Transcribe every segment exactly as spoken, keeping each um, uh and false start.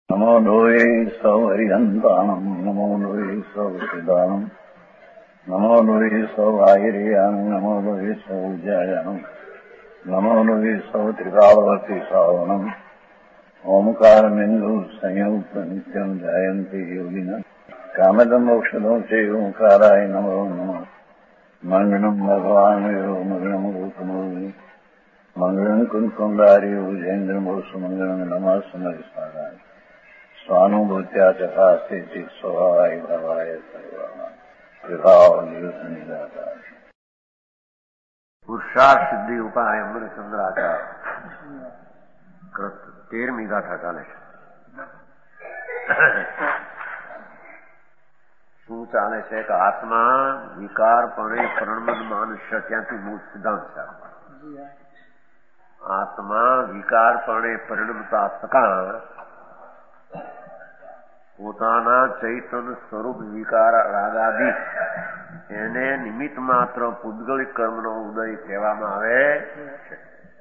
નમો લોહે સૌ હરિહંતાણમ નમો લોહે સૌ સિદાનમ નમો લોહે સૌ આયર્યાણમ નમો લોહે સૌ જયાણમ નમો લોહે સૌ ત્રિકાળવતી સાવણમ ઓમકારમિંદુ સંયુક્ત નિત્યમ જાયંતિ યોગિના કામદમ મોક્ષદો છે ઓંકારાય નમો નમઃ મંગળમ ભગવાન મંગળમ રૂપમો મંગળમ કુંકુંડાર્યો જૈન્દ્રમો સુમંગળમ નમઃ સમરિસ્મરાય સ્વાનુભૂત્યા ચકાસ્તે ચિત સ્વભાવાય ભવાય સર્વમાં વિભાવ નિવૃત્ત નિરાકાર પુરુષાર્થ સિદ્ધિ ઉપાય અમૃતચંદ્રાચાર તેરમી ગાથા ચાલે છે. શું ચાલે છે કે આત્મા વિકારપણે પ્રણમન માનુષ્ય ત્યાંથી મૂળ સિદ્ધાંત છે. આત્મા વિકારપણે પરિણમતા થતા પોતાના ચૈતન સ્વરૂપ વિકાર રાગાદી એને નિમિત્ત માત્ર પૂદગલિક કર્મનો ઉદય કહેવામાં આવે છે.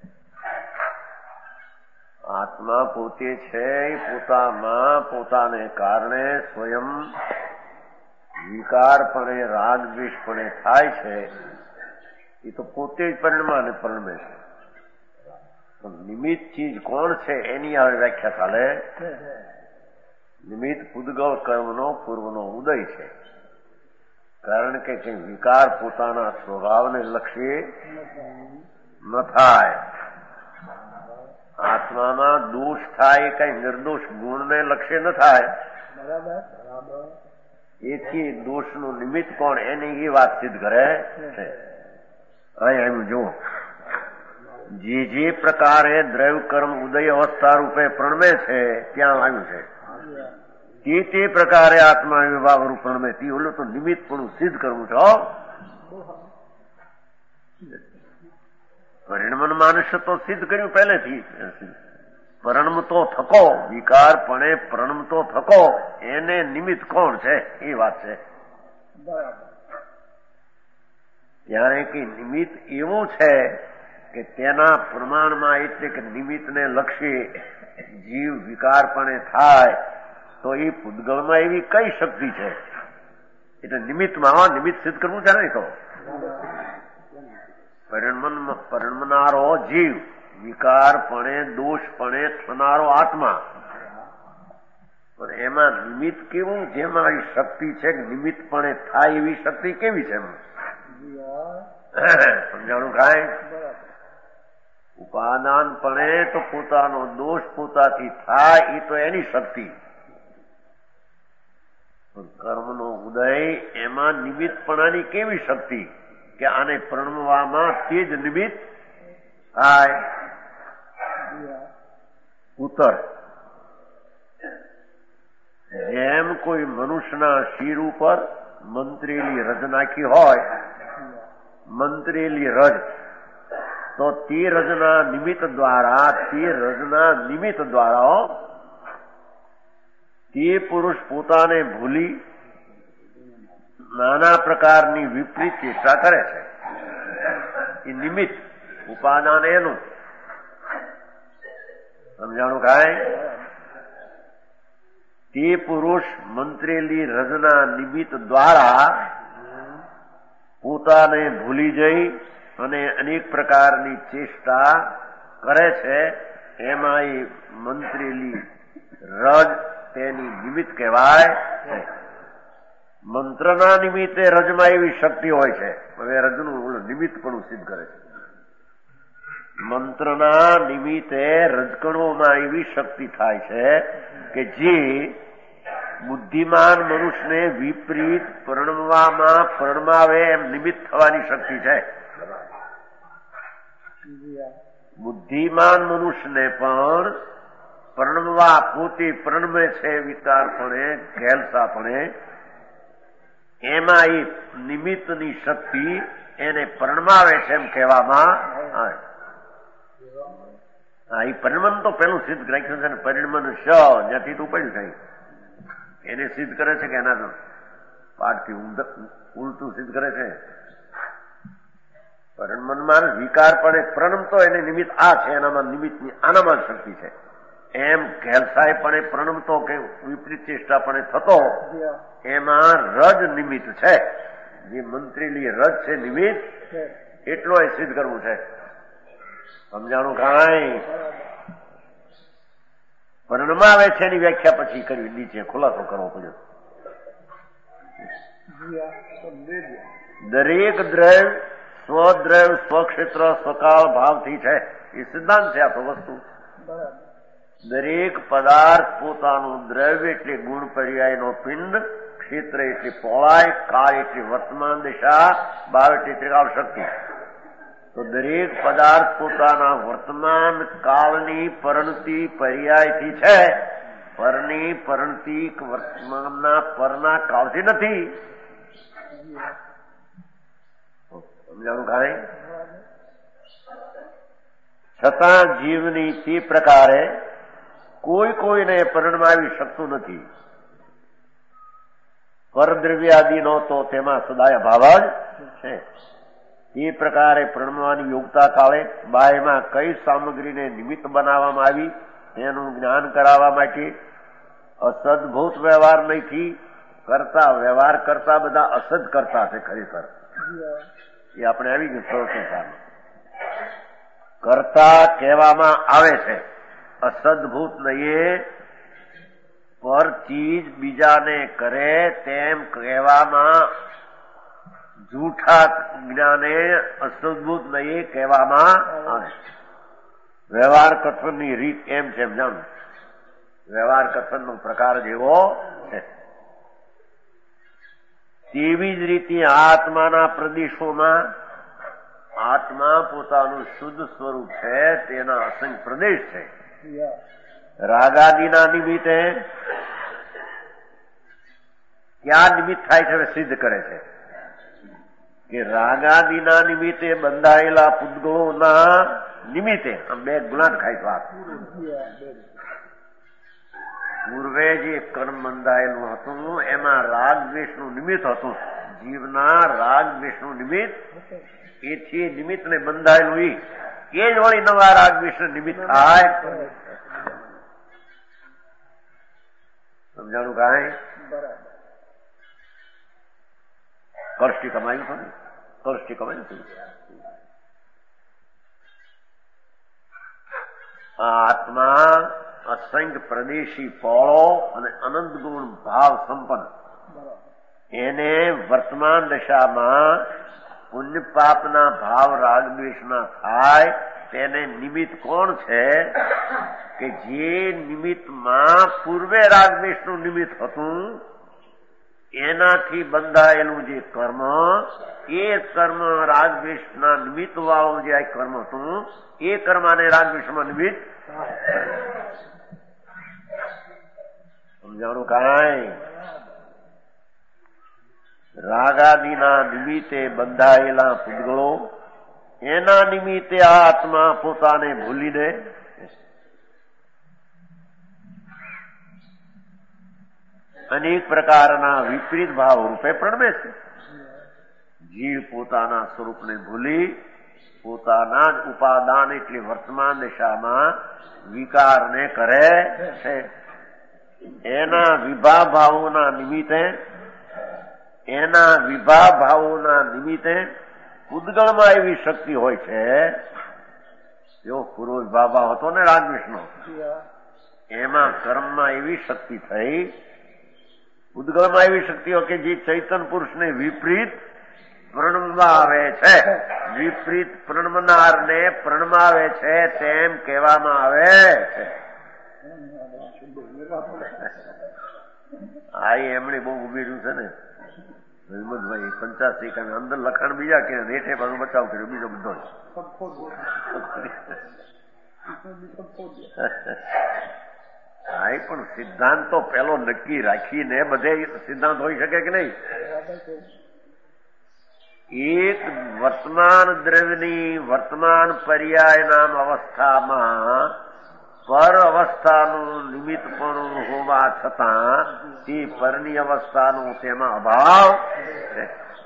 આત્મા પોતે છે પોતામાં પોતાને કારણે સ્વયં વિકારપણે રાગ દ્વેષપણે થાય છે. એ તો પોતે જ પરિણમાને પરિણમે છે. નિમિત્ત ચીજ કોણ છે એની હવે વ્યાખ્યા ચાલે. નિમિત્ત પૂદગલ કર્મનો પૂર્વનો ઉદય છે. કારણ કે વિકાર પોતાના સ્વભાવને લક્ષી ન થાય. આત્મામાં દોષ થાય કઈ નિર્દોષ ગુણને લક્ષ્ય ન થાય. એથી દોષનું નિમિત્ત કોણ એની એ વાત સિદ્ધ કરે છે. અહીં એમ જુઓ, જે જે પ્રકારે દ્રવ્ય કર્મ ઉદય અવસ્થા રૂપે પ્રણમે છે ત્યાં આવ્યું છે. તે તે પ્રકારે આત્મા વિભાવ રૂપ પ્રણમે તે ઓલું તો નિમિત્ત પણ સિદ્ધ કરવું છે. પરિણમન માનુષ્ય તો સિદ્ધ કર્યું પહેલેથી. પરણમતો થકો વિકારપણે પ્રણમતો થકો એને નિમિત્ત કોણ છે એ વાત છે. ત્યારે કે નિમિત્ત એવું છે કે તેના પ્રમાણમાં એટલે કે નિમિત્તને લક્ષી જીવ વિકારપણે થાય તો એ પૂદગલમાં એવી કઈ શક્તિ છે એટલે નિમિત્તમાં નિમિત્ત સિદ્ધ કરવું છે ને. તો પરિણમન પરિણમનારો જીવ વિકારપણે દોષપણે થનારો આત્મા પણ એમાં નિમિત્ત કેવું જેમાં એ શક્તિ છે કે નિમિત્તપણે થાય એવી શક્તિ કેવી છે સમજાણું કાંઈ. ઉપાદાનપણે તો પોતાનો દોષ પોતાથી થાય એ તો એની શક્તિ. કર્મનો ઉદય એમાં નિમિત્તપણાની કેવી શક્તિ કે આને પ્રણમવામાં તે જ નિમિત્ત થાય. ઉત્તર જેમ કોઈ મનુષ્યના શિર ઉપર મંત્રેલી રજ નાખી હોય, મંત્રેલી રજ તો તે રજના નિમિત્ત દ્વારા તે રજના નિમિત્ત દ્વારા તે પુરુષ પોતાને ભૂલી નાના પ્રકારની વિપરીત ચેષ્ટા કરે છે. એ નિમિત્ત ઉપાદાન એનું સમજાણું કાંઈ. તે પુરુષ મંત્રેલી રજના નિમિત્ત દ્વારા પોતાને ભૂલી જઈ અને અનેક પ્રકારની ચેષ્ટા કરે છે. એમાં એ મંત્રેલી રજ તેની નિમિત્ત કહેવાય છે. મંત્રના નિમિત્તે રજમાં એવી શક્તિ હોય છે. હવે રજનું નિમિત્ત પણ સિદ્ધ કરે છે. મંત્રના નિમિત્તે રજકણોમાં એવી શક્તિ થાય છે કે જે બુદ્ધિમાન મનુષ્યને વિપરીત પરણવામાં પરણમાવે એમ નિમિત્ત થવાની શક્તિ છે. બુદ્ધિમાન મનુષ્યને પણ પરણવા પોતે પ્રણમે છે વિકારપણે ઘેલસાપણે એમાં એ નિમિત્તની શક્તિ એને પરણમાવે છે એમ કહેવામાં આવે. હા, એ પરિણમન તો પેલું સિદ્ધ રાખ્યું છે ને. પરિણમન શ જ્યાંથી તું પડ્યું છે એને સિદ્ધ કરે છે કે એના પાઠથી ઉલટું સિદ્ધ કરે છે. પરિણમનમાં વિકારપણે પ્રણમતો એને નિમિત્ત આ છે એનામાં નિમિત્તની આનામાં શક્તિ છે. એમ ઘેલસાઈપણે પ્રણમતો કે વિપરીત ચેષ્ટાપણે થતો એમાં રજ નિમિત્ત છે. જે મંત્રીલી રજ છે નિમિત્ત, એટલો એ સિદ્ધ કરવું છે. સમજાણું કાંઈ? પરણમાવે છે એની વ્યાખ્યા પછી કરવી, નીચે ખુલાસો કરવો પડ્યો. દરેક દ્રવ્ય સ્વદ્રવ્ય સ્વક્ષેત્ર સ્વકાળ ભાવથી છે. એ સિદ્ધાંત છે. આ તો વસ્તુ દરેક પદાર્થ પોતાનું દ્રવ્ય એટલે ગુણ પર્યાયનો પિંડ, ક્ષેત્ર એટલે પહોળાઈ, કાળ એટલે વર્તમાન દિશા, ભાવ એટલે ત્રિકાળ શક્તિ. તો દરેક પદાર્થ પોતાના વર્તમાન કાળની પરણતી પર્યાયથી છે. પરની પરણતી વર્તમાનના પરના કાળથી નથી. સમજાણું કાંઈ? છતાં જીવની તે પ્રકારે કોઈ કોઈને પરણમાવી શકતું નથી. પરદ્રવ્યાદિનો તો તેમાં સદાય અભાવ જ છે. તે પ્રકારે પરણવાની યોગતા કાળે બાહ્યમાં કઈ સામગ્રીને નિમિત્ત બનાવવામાં આવી તેનું જ્ઞાન કરાવવા માટે અસદભૂત વ્યવહાર નથી કરતા. વ્યવહાર કરતા બધા અસદ કરતા છે. ખરેખર એ આપણે આવી ગયું પ્રવૃત્તિ સામે કરતા કહેવામાં આવે છે. અસદભૂત નહીં, પર ચીજ બીજાને કરે તેમ કહેવામાં, જૂઠા જ્ઞાને અસદભૂત નહીં કહેવામાં આવે. વ્યવહાર કથનની રીત એમ છે. જાણો, વ્યવહાર કથનનો પ્રકાર જેવો છે. તેવી જ રીતે આત્માના પ્રદેશોમાં આત્મા પોતાનું શુદ્ધ સ્વરૂપ છે. તેના અસંખ્ય પ્રદેશ છે. રાગાદિના નિમિત્તે ક્યાં નિમિત્ત થાય છે સિદ્ધ કરે છે કે રાગાદિના નિમિત્તે બંધાયેલા પૂતગળોના નિમિત્તે આમ બે ગુણાટ ખાય વાત. પૂર્વે જે કર્મ બંધાયેલું હતું એમાં રાગ દ્વેષનું નિમિત્ત હતું. જીવના રાગ દ્વેષનું નિમિત્ત, એથી નિમિત્તને બંધાયેલું એ જ વળી નવા રાગ દ્વેષ નિમિત્ત થાય. સમજાણું કાંઈ? કળષ્ટી કમાયું હતું ને? કળષ્ટી કમાયું હતું. આત્મા અસંખ્ય પ્રદેશી પોળો અને અનંત ગુણ ભાવ સંપન્ન. એને વર્તમાન દશામાં પુણ્ય પાપના ભાવ રાગ દ્વેષના થાય તેને નિમિત્ત કોણ છે? કે જે નિમિત્તમાં પૂર્વે રાગ દ્વેષનું નિમિત્ત હતું એનાથી બંધાયેલું જે કર્મ, એ કર્મ રાગ દ્વેષના નિમિત્ત વાળું જે આ કર્મ હતું એ કર્મને રાગ દ્વેષમાં નિમિત્ત. સમજાણું કાંઈ? રાગાદિના નિમિત્તે બંધાયેલા પૂતગળો, એના નિમિત્તે આ આત્મા પોતાને ભૂલીને અનેક પ્રકારના વિપરીત ભાવ રૂપે પ્રણમે છે. જીવ પોતાના સ્વરૂપને ભૂલી પોતાના જ ઉપાદાન એટલે વર્તમાન દિશામાં વિકારને કરે છે. એના વિભા ભાવોના નિમિત્તે એના વિભા ભાવોના નિમિત્તે પૂતગળમાં એવી શક્તિ હોય છે. જો પૂર્વ વિભા ભાવ હતો ને રાગદ્વેષનો, એમાં કર્મમાં એવી શક્તિ થઈ. પૂતગળમાં એવી શક્તિઓ કે જે ચૈતન પુરુષને વિપરીત પ્રણમાવે છે. વિપરીત પ્રણમનારને પ્રણમાવે છે તેમ કહેવામાં આવે છે. આ એમણે બહુ ઉમેર્યું છે ને હિંમતભાઈ પંચાસી કે અંદર લખાણ બીજા કે રેઠે પાછું બચાવ કર્યો બીજો બધો. હા, પણ સિદ્ધાંત તો પેલો નક્કી રાખીને બધે સિદ્ધાંત હોઈ શકે કે નહીં? એક વર્તમાન દ્રવ્યની વર્તમાન પર્યાય નામ અવસ્થામાં પર અવસ્થાનું નિમિત્ત પણ હોવા છતાં તે પરની અવસ્થાનું તેમાં અભાવ છે.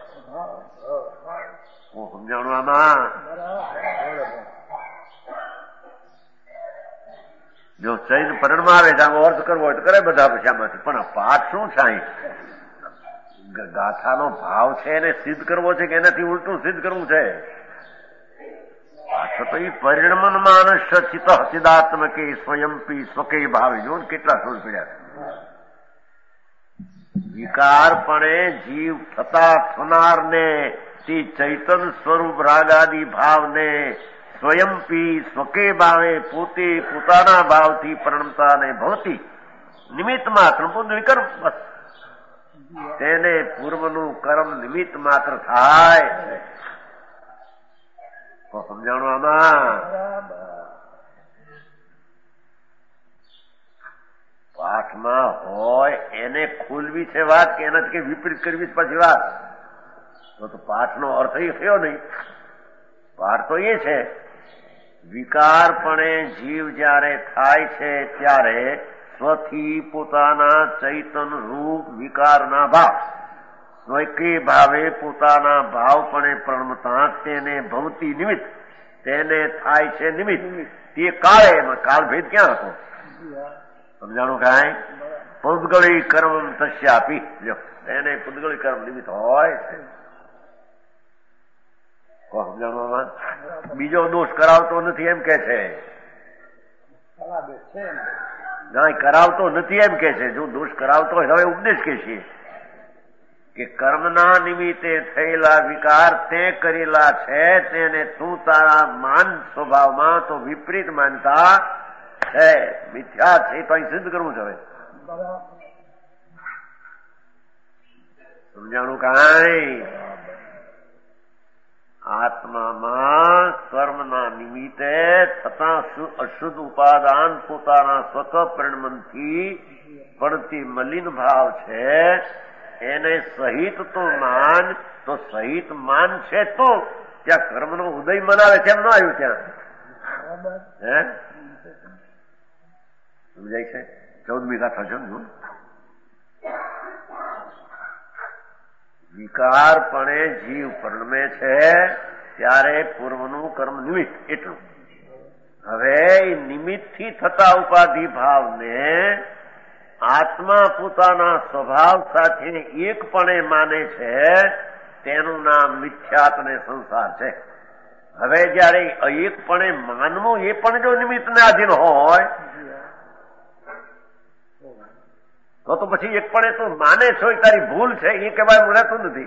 હું સમજાણું આમાં? જો ચૈન પરણમાં આવે છે આનો અર્થ કરવો હોય તો કરે બધા પછી આમાંથી, પણ આ પાઠ શું થાય? ગાથાનો ભાવ છે એને સિદ્ધ કરવો છે કે એનાથી ઉલટું સિદ્ધ કરવું છે? પાછો તો એ પરિણમન માનસ ચિત્ત ચિદાત્મકે સ્વયંપી સ્વકે ભાવે. જો કેટલા સોળ પીડ્યા. વિકારપણે જીવ થતા થનારને તે ચૈતન સ્વરૂપ રાગાદી ભાવને સ્વયંપી સ્વકે ભાવે પોતે પોતાના ભાવથી પરણતા ને ભવતી નિમિત્ત માત્ર વિકર્મ બસ તેને પૂર્વનું કર્મ નિમિત્ત માત્ર થાય. સમજાણું આમાં? પાઠમાં હોય એને ખોલવી છે વાત કે એનાથી કઈ વિપરીત કરવી છે પછી વાત? તો તો પાઠનો અર્થ એ થયો નહીં. પાઠ તો એ છે વિકારપણે જીવ જ્યારે થાય છે ત્યારે સ્વથી પોતાના ચૈતન રૂપ વિકારના ભાવ સ્વકે ભાવે પોતાના ભાવપણે પ્રણમતા તેને ભવતી નિમિત્ત તેને થાય છે નિમિત્ત. તે કાળે એમાં કાળ ભેદ ક્યાં હતો? સમજાણું કાંઈ? પુદ્ગળી કર્મ તસ્યાપી. લ્યો એને પુદ્ગળી કર્મ નિમિત્ત હોય છે. સમજાણું? બીજો દોષ કરાવતો નથી એમ કે છે. ના કરાવતો નથી એમ કે છે. જો દોષ કરાવતો હોય હવે ઉપદેશ કે છે કે કર્મના નિમિત્તે થયેલા વિકાર તે કરેલા છે તેને તું તારા માન સ્વભાવમાં તો વિપરીત માનતા છે, મિથ્યા છે. તો અહીં સિદ્ધ કરવું છે. સમજાણું કાંઈ? આત્મામાં કર્મના નિમિત્તે થતા અશુદ્ધ ઉપાદાન પોતાના સ્વત પરિણમનથી પડતી મલિન ભાવ છે એને સહિત તો માન તો સહિત માન છે તો ત્યાં કર્મનો ઉદય મનાવે છે એમ ન આવ્યું ત્યાં? હે સમજાય છે? ચૌદમી ગાથા સમજો. વિકારપણે જીવ પરિણમે છે ત્યારે પૂર્વનું કર્મ નિમિત્ત એટલું. હવે નિમિત્તથી થતા ઉપાધિ ભાવને આત્મા પોતાના સ્વભાવ સાથે એકપણે માને છે તેનું નામ મિથ્યાત્વ ને સંસાર છે. હવે જયારે એકપણે માનવું એ પણ જો નિમિત્તને આધીન હોય તો તો પછી એકપણે તું માને છો એ તારી ભૂલ છે એ કહેવાય રહેતું નથી.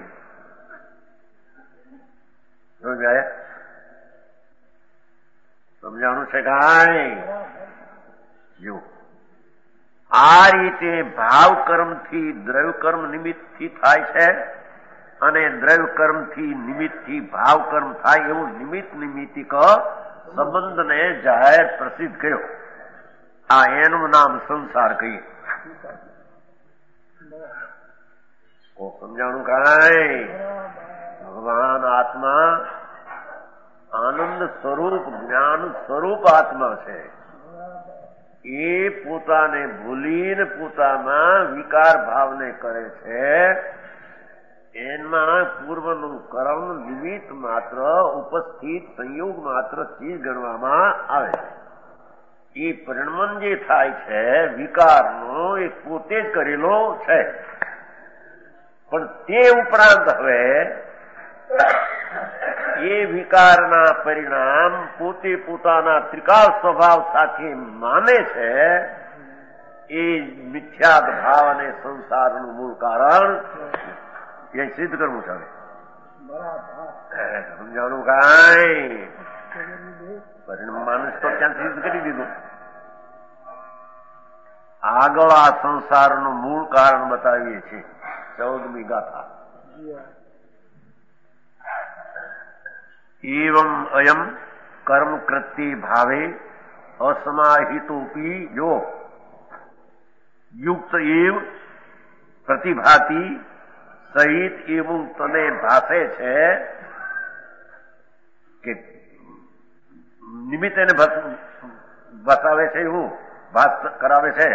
સમજાણું છે કાંઈ? જો આ રીતે ભાવ કર્મથી દ્રવ્ય કર્મ નિમિત્તથી થાય છે અને દ્રવ્ય કર્મથી નિમિત્તથી ભાવ કર્મ થાય એવું નિમિત્ત નિમિત્તિક સંબંધને જાહેર પ્રસિદ્ધ કર્યો. આ એનું નામ સંસાર કહીએ. સમજાણું કાંઈ? ભગવાન આત્મા આનંદ સ્વરૂપ જ્ઞાન સ્વરૂપ આત્મા છે. એ પોતાને ભૂલીને પોતામાં વિકાર ભાવને કરે છે. એમાં પૂર્વનું કર્મ નિમિત્ત માત્ર ઉપસ્થિત સંયોગ માત્ર ચીજ ગણવામાં આવે છે. એ પરિણમન જે થાય છે વિકારનો એ પોતે જ કરેલો છે. પણ તે ઉપરાંત હવે એ વિકારના પરિણામ પોતે પોતાના ત્રિકાળ સ્વભાવ સાથે માને છે એ મિથ્યાત ભાવ અને સંસારનું મૂળ કારણ એ સિદ્ધ કરવું છે. સમજાણું કાંઈ? પરિણામ માણસ તો ત્યાં સિદ્ધ કરી દીધું. આગળ આ સંસારનું મૂળ કારણ બતાવીએ છીએ. ચૌદમી ગાથા. એવમ અયમ કર્મ કૃત્ય ભાવે અસમાહિતોપી જો યુક્ત એવ પ્રતિભાતી સહિત એવું તને ભાષે છે કે નિમિત્ત એને બસાવે છે એવું ભાષ કરાવે છે.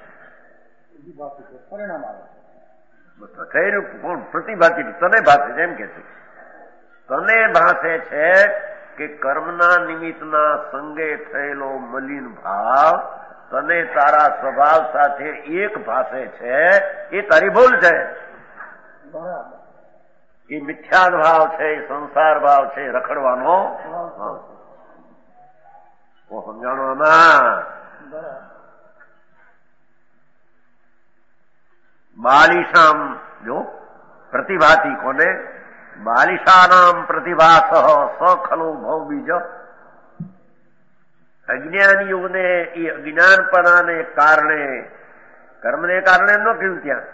પરિણામ આવે થયેલું કોણ? પ્રતિભાતી તને ભાષે છે એમ કે છે. તને ભાષે છે કે કર્મના નિમિત્તના સંગે થયેલો મલિન ભાવ તને તારા સ્વભાવ સાથે એક ભાષે છે એ તારી ભૂલ છે. એ મિથ્યા ભાવ છે, એ સંસાર ભાવ છે, રખડવાનો ભાવ છે. સમજાણો આમાં? બાલિશામ જો પ્રતિભાતી કોને? બાલિશાનામ પ્રતિભાસ સ ખલુ ભવ બીજ. અજ્ઞાનીઓને એ અજ્ઞાનપણાને કારણે, કર્મને કારણે ન કહ્યું ત્યાં.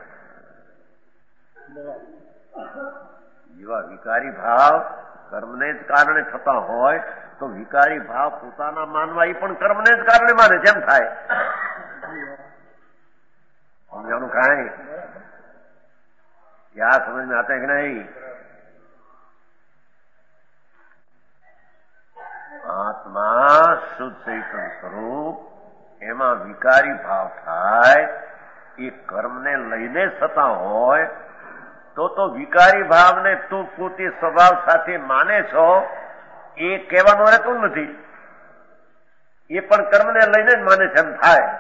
જેવા વિકારી ભાવ કર્મને જ કારણે થતા હોય તો વિકારી ભાવ પોતાના માનવા એ પણ કર્મને જ કારણે માને જેમ થાય. સમજાનું કાંઈ क्या समझ में आता है कि नहीं? આત્મા શુદ્ધ ચૈતન્ય સ્વરૂપ, એમાં વિકારી ભાવ થાય એ કર્મને લઈને થતા હોય તો તો વિકારી ભાવને તું પોતે સ્વભાવ સાથે માને છો એ કહેવાનું રહેતું નથી. એ પણ કર્મને લઈને જ માને છે એમ થાય.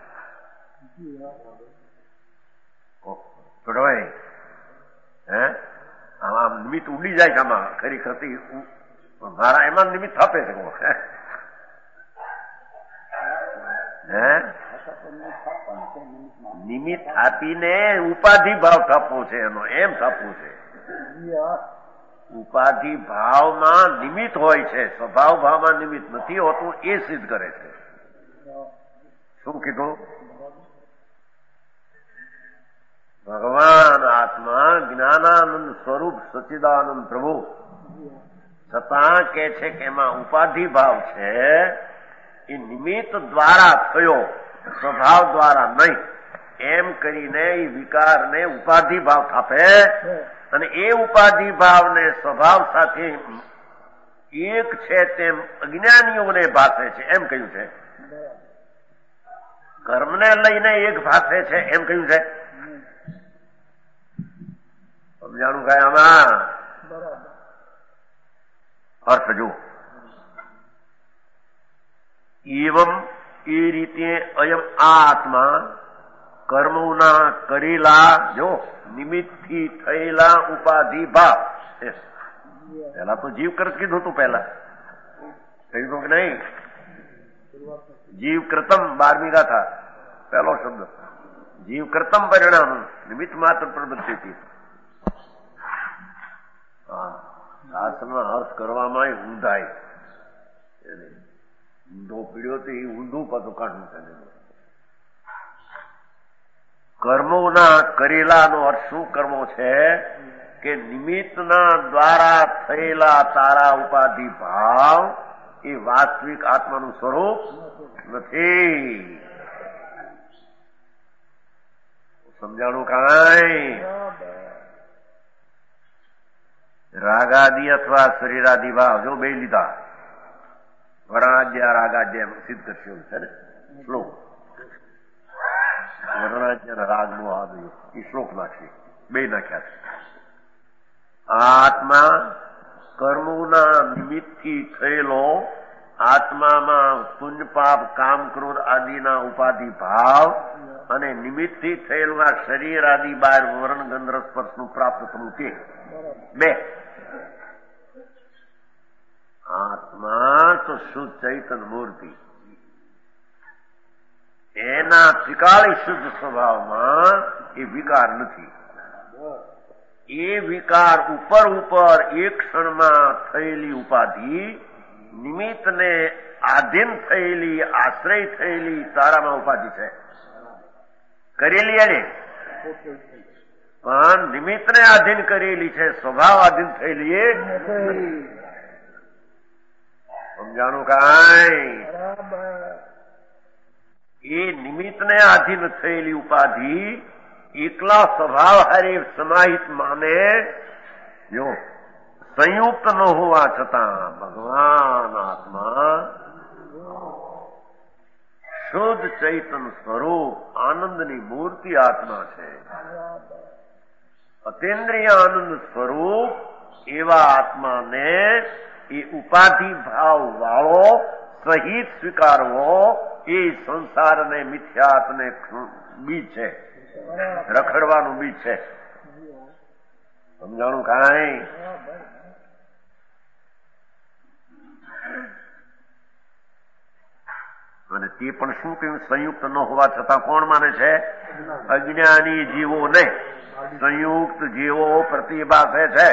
છોડવાય હે આમાં નિમિત્ત ઉડી જાય છે. આમાં ખરેખર મારા એમાં નિમિત્ત થાપે છે. હે નિમિત્ત આપીને ઉપાધિ ભાવ થાપવો છે એનો, એમ થાપવું છે. ઉપાધિ ભાવમાં નિમિત્ત હોય છે, સ્વભાવ ભાવમાં નિમિત્ત નથી હોતું એ સિદ્ધ કરે છે. શું કીધું? ભગવાન આત્મા જ્ઞાનાનંદ સ્વરૂપ સચ્ચિદાનંદ પ્રભુ છતાં કે છે કે એમાં ઉપાધિ ભાવ છે એ નિમિત્ત દ્વારા થયો, સ્વભાવ દ્વારા નહીં. એમ કરીને એ વિકારને ઉપાધિ ભાવ થાપે અને એ ઉપાધિ ભાવને સ્વભાવ સાથે એક છે તેમ અજ્ઞાનીઓને ભાષે છે એમ કહ્યું છે. કર્મને લઈને એક ભાષે છે એમ કહ્યું છે. સમજાણું કાંઈ આમાં? અર્થ જો એવમ એ રીતે અયમ આ આત્મા કર્મોના કરેલા જો નિમિત્તથી થયેલા ઉપાધિ ભાવ. પેલા તો જીવ કરત કીધું તું, પેલા કહ્યું કે નહીં? જીવ કૃતમ બારમી ગાથા પહેલો શબ્દ જીવ કૃતમ પરિણામ નિમિત્ત માત્ર પ્રબુદ્ધિ. શાસ્ત્રના અર્થ કરવામાં ઊંધાય ઊંધો પીડ્યો તો એ ઊંધું પાછું કાઢવું છે. કર્મોના કરેલાનો અર્થ શું કર્મો છે કે નિમિત્તના દ્વારા થયેલા તારા ઉપાધિ ભાવ એ વાસ્તવિક આત્માનું સ્વરૂપ નથી. સમજાણું કાંઈ? રાગાદી અથવા શરીરાદી ભાવ જો બે લીધા, વર્ણાદ્ય રાગાદ્ય સિદ્ધ કરશે છે ને શ્લોક. વર્ણાદ્ય રાગ નો આ એ શ્લોક નાખશે, બે નાખ્યા છે. આત્મા કર્મોના નિમિત્તથી થયેલો આત્મામાં પુણ્ય પાપ કામ ક્રોધ આદિના ઉપાધિ ભાવ અને નિમિત્તથી થયેલું આ શરીર આદિ બાર વર્ણ ગંધ રસ સ્પર્શનું પ્રાપ્ત થવું તે બે. આત્મા તો શુદ્ધ ચૈતન્ય મૂર્તિ, એના ત્રિકાળી શુદ્ધ સ્વભાવમાં એ વિકાર નથી. એ વિકાર ઉપર ઉપર એક ક્ષણમાં થયેલી ઉપાધિ, નિમિત્તને આધીન થયેલી આશ્રય થયેલી તારામાં ઉપાધિ છે કરેલી એને, પણ નિમિત્તને આધીન કરેલી છે, સ્વભાવ આધીન થયેલી એ સમજાણું કાંઈ? એ નિમિત્તને આધીન થયેલી ઉપાધિ એકલા સ્વભાવ હારે સમાહિત માને જો સંયુક્ત ન હોવા છતાં ભગવાન આત્મા શુદ્ધ ચૈતન્ય સ્વરૂપ આનંદની મૂર્તિ આત્મા છે. અતિન્દ્રિય આનંદ સ્વરૂપ એવા આત્માને એ ઉપાધિ ભાવ વાળો સહિત સ્વીકારવો એ સંસાર ને મિથ્યાત્ને બીજ છે, રખડવાનું બીજ છે. સમજાણું કાંઈ? અને તે પણ શું કહ્યું? સંયુક્ત ન હોવા છતાં કોણ માને છે? અજ્ઞાની જીવોને સંયુક્ત જીવો પ્રતિભાસે છે.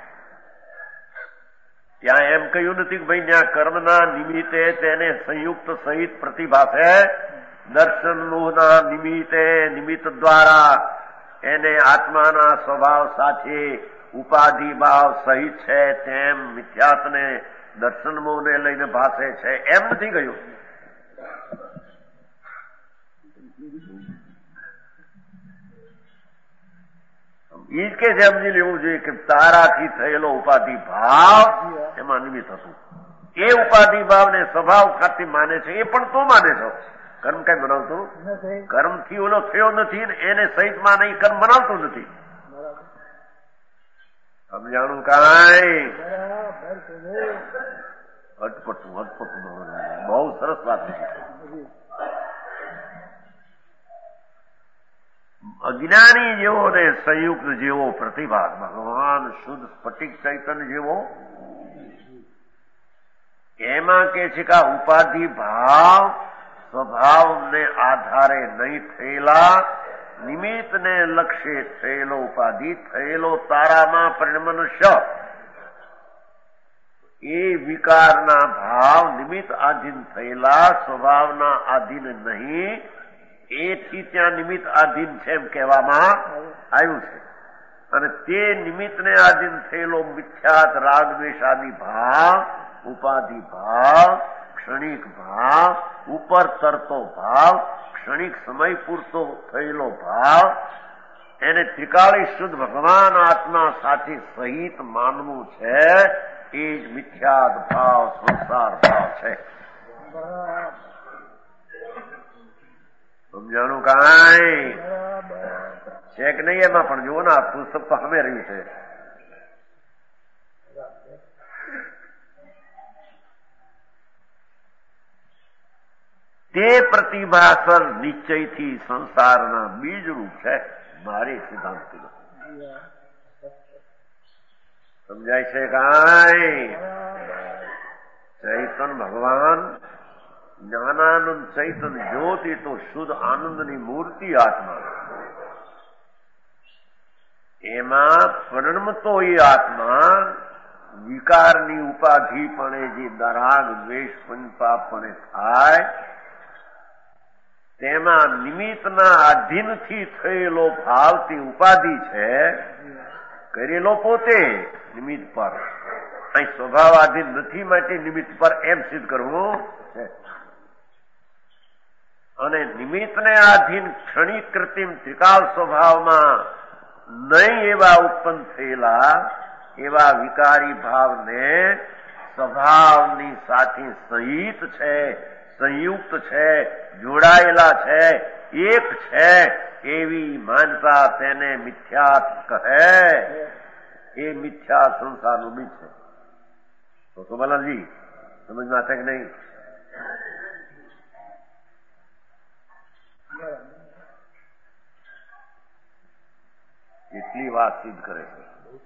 ત્યાં એમ કહ્યું નથી કે ભાઈ ત્યાં કર્મના નિમિત્તે તેને સંયુક્ત સહિત પ્રતિભાસે, દર્શનના નિમિત્તે નિમિત્ત દ્વારા એને આત્માના સ્વભાવ સાથે ઉપાધિ ભાવ સહિત છે તેમ મિથ્યાત્ને દર્શન મોહને લઈને ભાસે છે એમ નથી કહ્યું. એ જ કે સમજી લેવું જોઈએ કે તારાથી થયેલો ઉપાધિ ભાવ એમાં નિમિત્ત હતું. એ ઉપાધિ ભાવને સ્વભાવ ખાતી માને છે, એ પણ તો માને છો. કર્મ કઈ બનાવતું કર્મથી ઓલો થયો નથી ને એને સહિત માને એ કર્મ બનાવતું નથી. સમજાણું કાંઈ? અટપટું અટપટું બહુ સરસ વાત નથી. અજ્ઞાની જેવો ને સંયુક્ત જેવો પ્રતિભા ભગવાન શુદ્ધ સ્ફટિક ચૈતન્ય જેવો એમાં કે છે કે ઉપાધિ ભાવ સ્વભાવને આધારે નહીં થયેલા, નિમિત્તને લક્ષ્ય થયેલો ઉપાધિ થયેલો તારામાં પરિણમનશ્ય એ વિકારના ભાવ નિમિત્ત આધીન થયેલા, સ્વભાવના આધીન નહીં. એથી ત્યાં નિમિત્ત આધીન છે એમ કહેવામાં આવ્યું છે. અને તે નિમિત્તને આધીન થયેલો મિથ્યાત રાગ દ્વેષાદી ભાવ, ઉપાધિ ભાવ, ક્ષણિક ભાવ, ઉપર તરતો ભાવ, ક્ષણિક સમય પૂરતો થયેલો ભાવ, એને ત્રિકાળી શુદ્ધ ભગવાન આત્મા સાથે સહિત માનવું છે. એ જ મિથ્યાત ભાવ સંસાર ભાવ છે. સમજાણું કાંઈ? છે કે નહીં? એમાં પણ જુઓ ને, આ પુસ્તક તો અમે રહ્યું છે. તે પ્રતિભાસર નિશ્ચયથી સંસારના બીજરૂપ છે. મારે સિદ્ધાંત સમજાય છે કાંઈ? ચૈતન ભગવાન જ્ઞાનાનંદ ચૈતન જ્યોતિ તો શુદ્ધ આનંદની મૂર્તિ આત્મા, એમાં પરિણમતો એ આત્મા વિકારની ઉપાધિપણે જે દરાગ દ્વેષ પંચપાપણે થાય તેમાં નિમિત્તના આધીનથી થયેલો ભાવથી ઉપાધિ છે. કરેલો પોતે નિમિત્ત પર, અહીં સ્વભાવ આધીન નથી માટે નિમિત્ત પર એમ સિદ્ધ કરવું છે. અને નિમિત્તને આધીન ક્ષણિક કૃત્રિમ ત્રિકાળ સ્વભાવમાં નહીં એવા ઉત્પન્ન થયેલા એવા વિકારી ભાવને સ્વભાવની સાથે સહિત છે, સંયુક્ત છે, જોડાયેલા છે, એક છે એવી માનતા તેને મિથ્યાત કહે. એ મિથ્યા સંસારનું બીજ છે. તો સોમલાલજી સમજમાં છે કે નહીં? એટલી વાત સિદ્ધ કરે છે.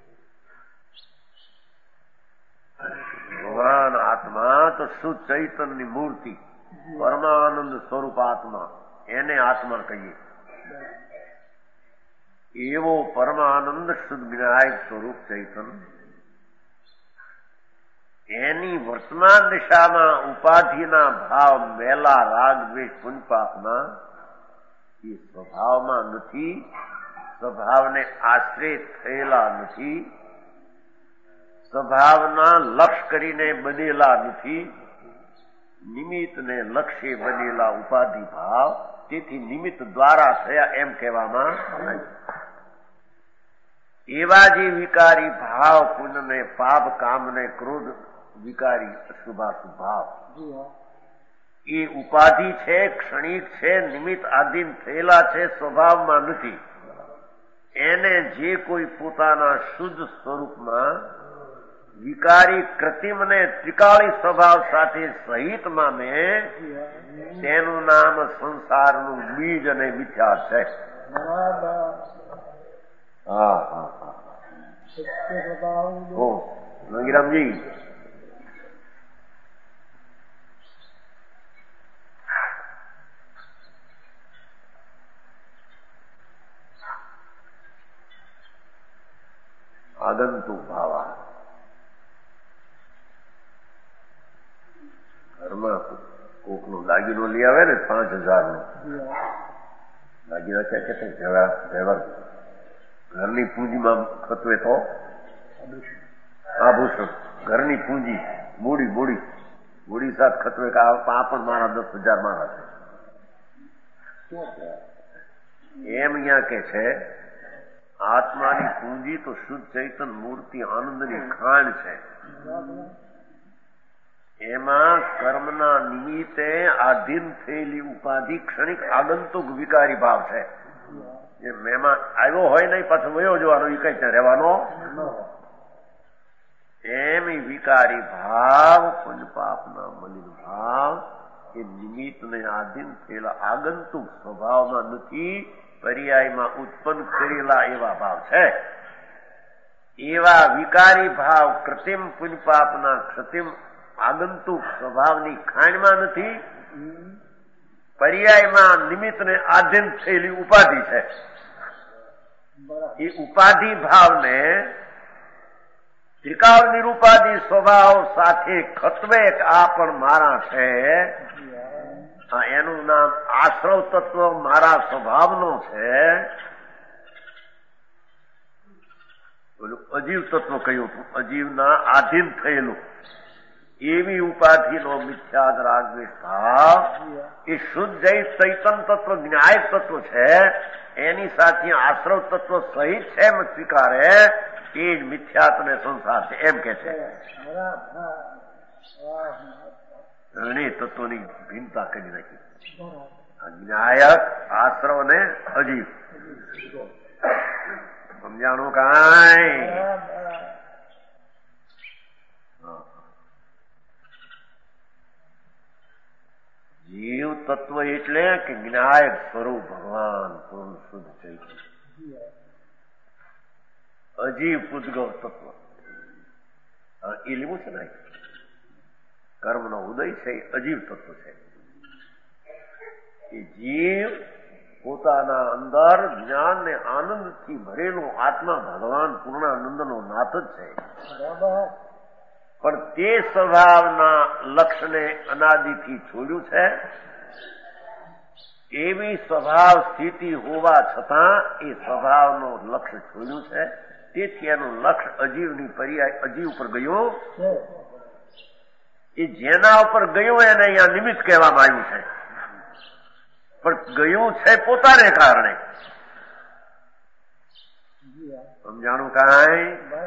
ભગવાન આત્મા તો શુદ્ધ ચૈતન્યની મૂર્તિ, પરમાનંદ સ્વરૂપ આત્મા, એને આત્મા કહીએ. એવો પરમાનંદ શુદ્ધ વિનાયક સ્વરૂપ ચૈતન્ય, એની વર્તમાન દિશામાં ઉપાધિના ભાવ મેલા રાગ દ્વેષ પુંજપાપના એ સ્વભાવમાં નથી, સ્વભાવને આશ્રિત થયેલા નથી, સ્વભાવના લક્ષ્ય કરીને બનેલા નથી, નિમિત્તને લક્ષ્ય બનેલા ઉપાધિ ભાવ, તેથી નિમિત્ત દ્વારા થયા એમ કહેવામાં આવે. એવા જે વિકારી ભાવ, પુણ્યને પાપ, કામને ક્રોધ, વિકારી અશુભાશુભ ભાવ એ ઉપાધિ છે, ક્ષણિક છે, નિમિત્ત આધીન થયેલા છે, સ્વભાવમાં નથી. એને જે કોઈ પોતાના શુદ્ધ સ્વરૂપમાં વિકારી કૃત્રિમને ત્રિકાળી સ્વભાવ સાથે સહિત માને તેનું નામ સંસારનું બીજ અને મિથ્યા છે. હા હા હા ઓ રંગીરામજી, આગંતુક ભાવા ઘરમાં કોક નો દાગીનો લઈ આવે ને પાંચ હજાર નો દાગીના છે કે વ્યવહાર ઘરની પૂંજીમાં ખતવે તો આભૂષણ ઘરની પૂંજી મૂડી મૂડી મૂડી સાથે ખતવે કે આ પણ મારા દસ હજાર મારા છે એમ અહીંયા કે છે. આત્માની પૂંજી તો શુદ્ધ ચૈતન મૂર્તિ આનંદની ખાણ છે. એમાં કર્મના નિમિત્તે આધીન થયેલી ઉપાધિ ક્ષણિક આગંતુક વિકારી ભાવ છે. જે મહેમાન આવ્યો હોય નહીં પાછો વયો જવાનો એ કઈ ત્યાં રહેવાનો એમ વિકારી ભાવ પંચપાપના મલિન ભાવ એ નિમિત્તને આધીન થયેલા આગંતુક સ્વભાવમાં નથી, પર્યાયમાં ઉત્પન્ન કરેલા એવા ભાવ છે. એવા વિકારી ભાવ કૃત્રિમ પુણ્યપાપના કૃત્રિમ આગંતુક સ્વભાવની ખાણમાં નથી, પર્યાયમાં નિમિત્તને આધીન થયેલી ઉપાધિ છે. એ ઉપાધિ ભાવને ત્રિકાળ નિરૂપાધિ સ્વભાવ સાથે ખતવે આ પણ મારા છે, એનું નામ આશ્રવ તત્વ મારા સ્વભાવનો છે. બોલું અજીવ તત્વ કહ્યું હતું, અજીવના આધીન થયેલું એવી ઉપાધિનો મિથ્યાદ રાગદ્વેષ ભાવ એ શુદ્ધ જય ચૈતન તત્વ જ્ઞાયક તત્વ છે. એની સાથે આશ્રવ તત્વ સહિત છે એમ સ્વીકારે એ જ મિથ્યાત્વને સંસાર છે એમ કે છે. ત્રણેય તત્વોની ભિન્નતા કરી નાખી, જ્ઞાયક, આશ્રવ અને અજીવ. સમજાણું કાંઈ? જીવ તત્વ એટલે કે જ્ઞાયક સ્વરૂપ ભગવાન પૂર્ણ શુદ્ધ ચૈતન્ય. અજીવ પૂજગવ તત્વ એ લેવું છે ને, કર્મનો ઉદય છે એ અજીવ તત્વ છે. એ જીવ પોતાના અંદર જ્ઞાન ને આનંદથી ભરેલો આત્મા ભગવાન પૂર્ણાનંદનો નાથ જ છે. પણ તે સ્વભાવના લક્ષ્યને અનાદિથી છોડ્યું છે. એવી સ્વભાવ સ્થિતિ હોવા છતાં એ સ્વભાવનો લક્ષ્ય છોડ્યું છે. તેથી એનું લક્ષ્ય અજીવની પર્યાય અજીવ ઉપર ગયું. એ જેના ઉપર ગયું એને અહીંયા નિમિત્ત કહેવામાં આવ્યું છે, પણ ગયું છે પોતાને કારણે. સમજાણું કાંઈ?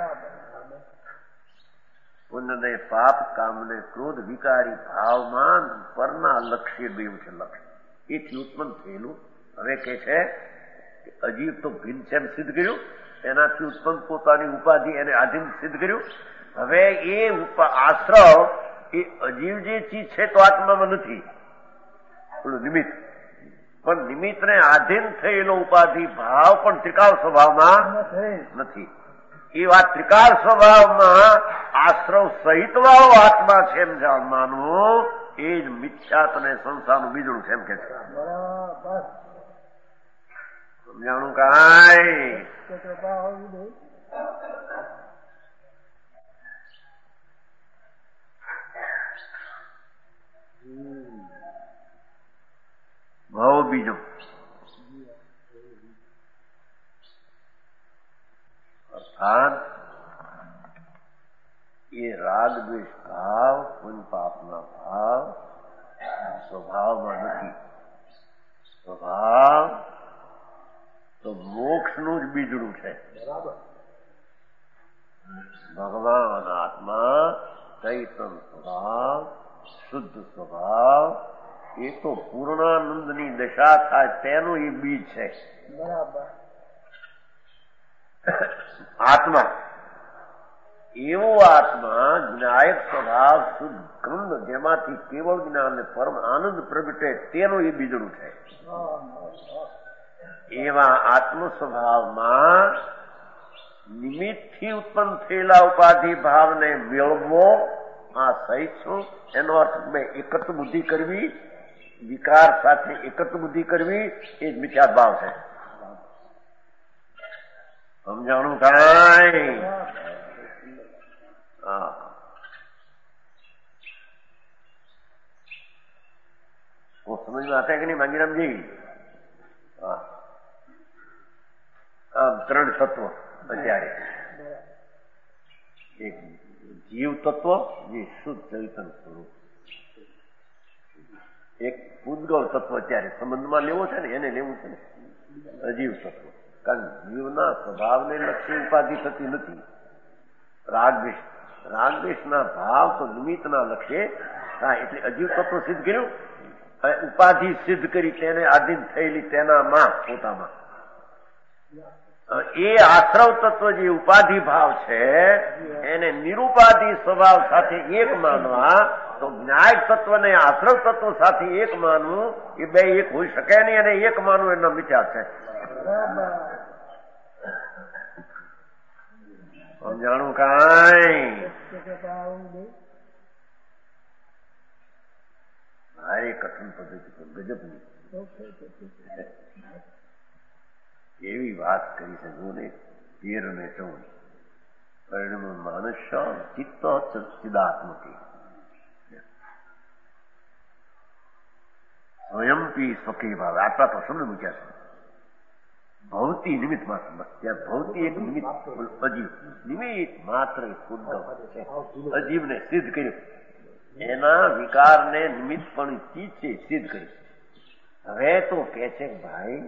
પુણ્યને પાપ, કામને ક્રોધ, વિકારી ભાવમાં પરના લક્ષ્ય ગયું છે. લક્ષ્ય એથી ઉત્પન્ન થયેલું. હવે કે છે કે અજીવ તો ભિન્ન છે એમ સિદ્ધ કર્યું, એનાથી ઉત્પન્ન પોતાની ઉપાધિ એને આધીન સિદ્ધ કર્યું. હવે એ આશ્રવ એ અજીવ જે ચીજ છે તો આત્મામાં નથી, પેલું નિમિત્ત. પણ નિમિત્તને આધીન થયેલો ઉપાધિ ભાવ પણ ત્રિકાળ સ્વભાવમાં નથી. એ વાત ત્રિકાળ સ્વભાવમાં આશ્રવ સહિત વાળો આત્મા છે એમ જાણવાનું એ જ મિથ્યાત અને સંસારનું બીજું છે એમ કે છે. સમજાણું કાંઈ? ભાવ બીજો અર્થાત એ રાગ દ્વેષ ભાવ પુણ્ય પાપના ભાવ સ્વભાવમાં નથી. સ્વભાવ તો મોક્ષનું જ બીજડું છે. ભગવાન આત્મા ચૈતન સ્વભાવ, શુદ્ધ સ્વભાવ એ તો પૂર્ણાનંદની દશા થાય તેનું એ બીજ છે. બરાબર. આત્મા એવો આત્મા જ્ઞાયક સ્વભાવ શુદ્ધ કંદ જેમાંથી કેવળ જ્ઞાન અને પરમ આનંદ પ્રગટે તેનું એ બીજડું છે. એવા આત્મ સ્વભાવમાં નિમિત્તથી ઉત્પન્ન થયેલા ઉપાધિ ભાવને મેળવવો આ સહિત છું. એનો અર્થ મેં એકત્ર બુદ્ધિ કરવી, વિકાર સાથે એકત્ર બુદ્ધિ કરવી એ જ મિથ્યા ભાવ છે. સમજાણું કાંઈ? હા, वो समझ में आता है कि नहीं मांगीराम जी? हाँ, આમ ત્રણ તત્વ અત્યારે, એક જીવ તત્વ જે શુદ્ધ ચૈતન્ય સ્વરૂપ, એક પૂતગળ તત્વ અત્યારે સંબંધમાં લેવો છે ને એને લેવું છે ને અજીવ તત્વ. કારણ જીવના સ્વભાવને લક્ષી ઉપાધિ થતી નથી. રાગદ્વેષ રાગદ્વેષના ભાવ તો નિમિત્તના લક્ષ્ય થાય એટલે અજીવ તત્વ સિદ્ધ કર્યું. ઉપાધિ સિદ્ધ કરી તેને આધીન થયેલી તેનામાં પોતામાં એ આશ્રવ તત્વ જે ઉપાધિ ભાવ છે એને નિરુપાધિ સ્વભાવ સાથે એક માનવા, તો ન્યાય તત્વને આશ્રવ તત્વ સાથે એક માનવું એ બે એક હોઈ શકે નહીં, અને એક માનવું એનો મિથ્યા છે. સમજાણું કાંઈ? હારે કઠિન પદ્ધતિ ગજબની એવી વાત કરી છે. જો ને તેર ને ચૌદ પરિણમ મનુષ્ય ચિત્ત સચ્ચિદાત્મકી સ્વયંપી સ્વકી ભાવ. આટલા તો શબ્દ મૂક્યા છે. ભૌતિ નિમિત્ત માત્ર, બસ ત્યાં ભૌતિ એક નિમિત્ત, અજીવ નિમિત્ત માત્ર શુદ્ધ છે. અજીવને સિદ્ધ કર્યું, એના વિકારને નિમિત્ત પણ ચીજ છે સિદ્ધ કર્યું. હવે તો કે છે ભાઈ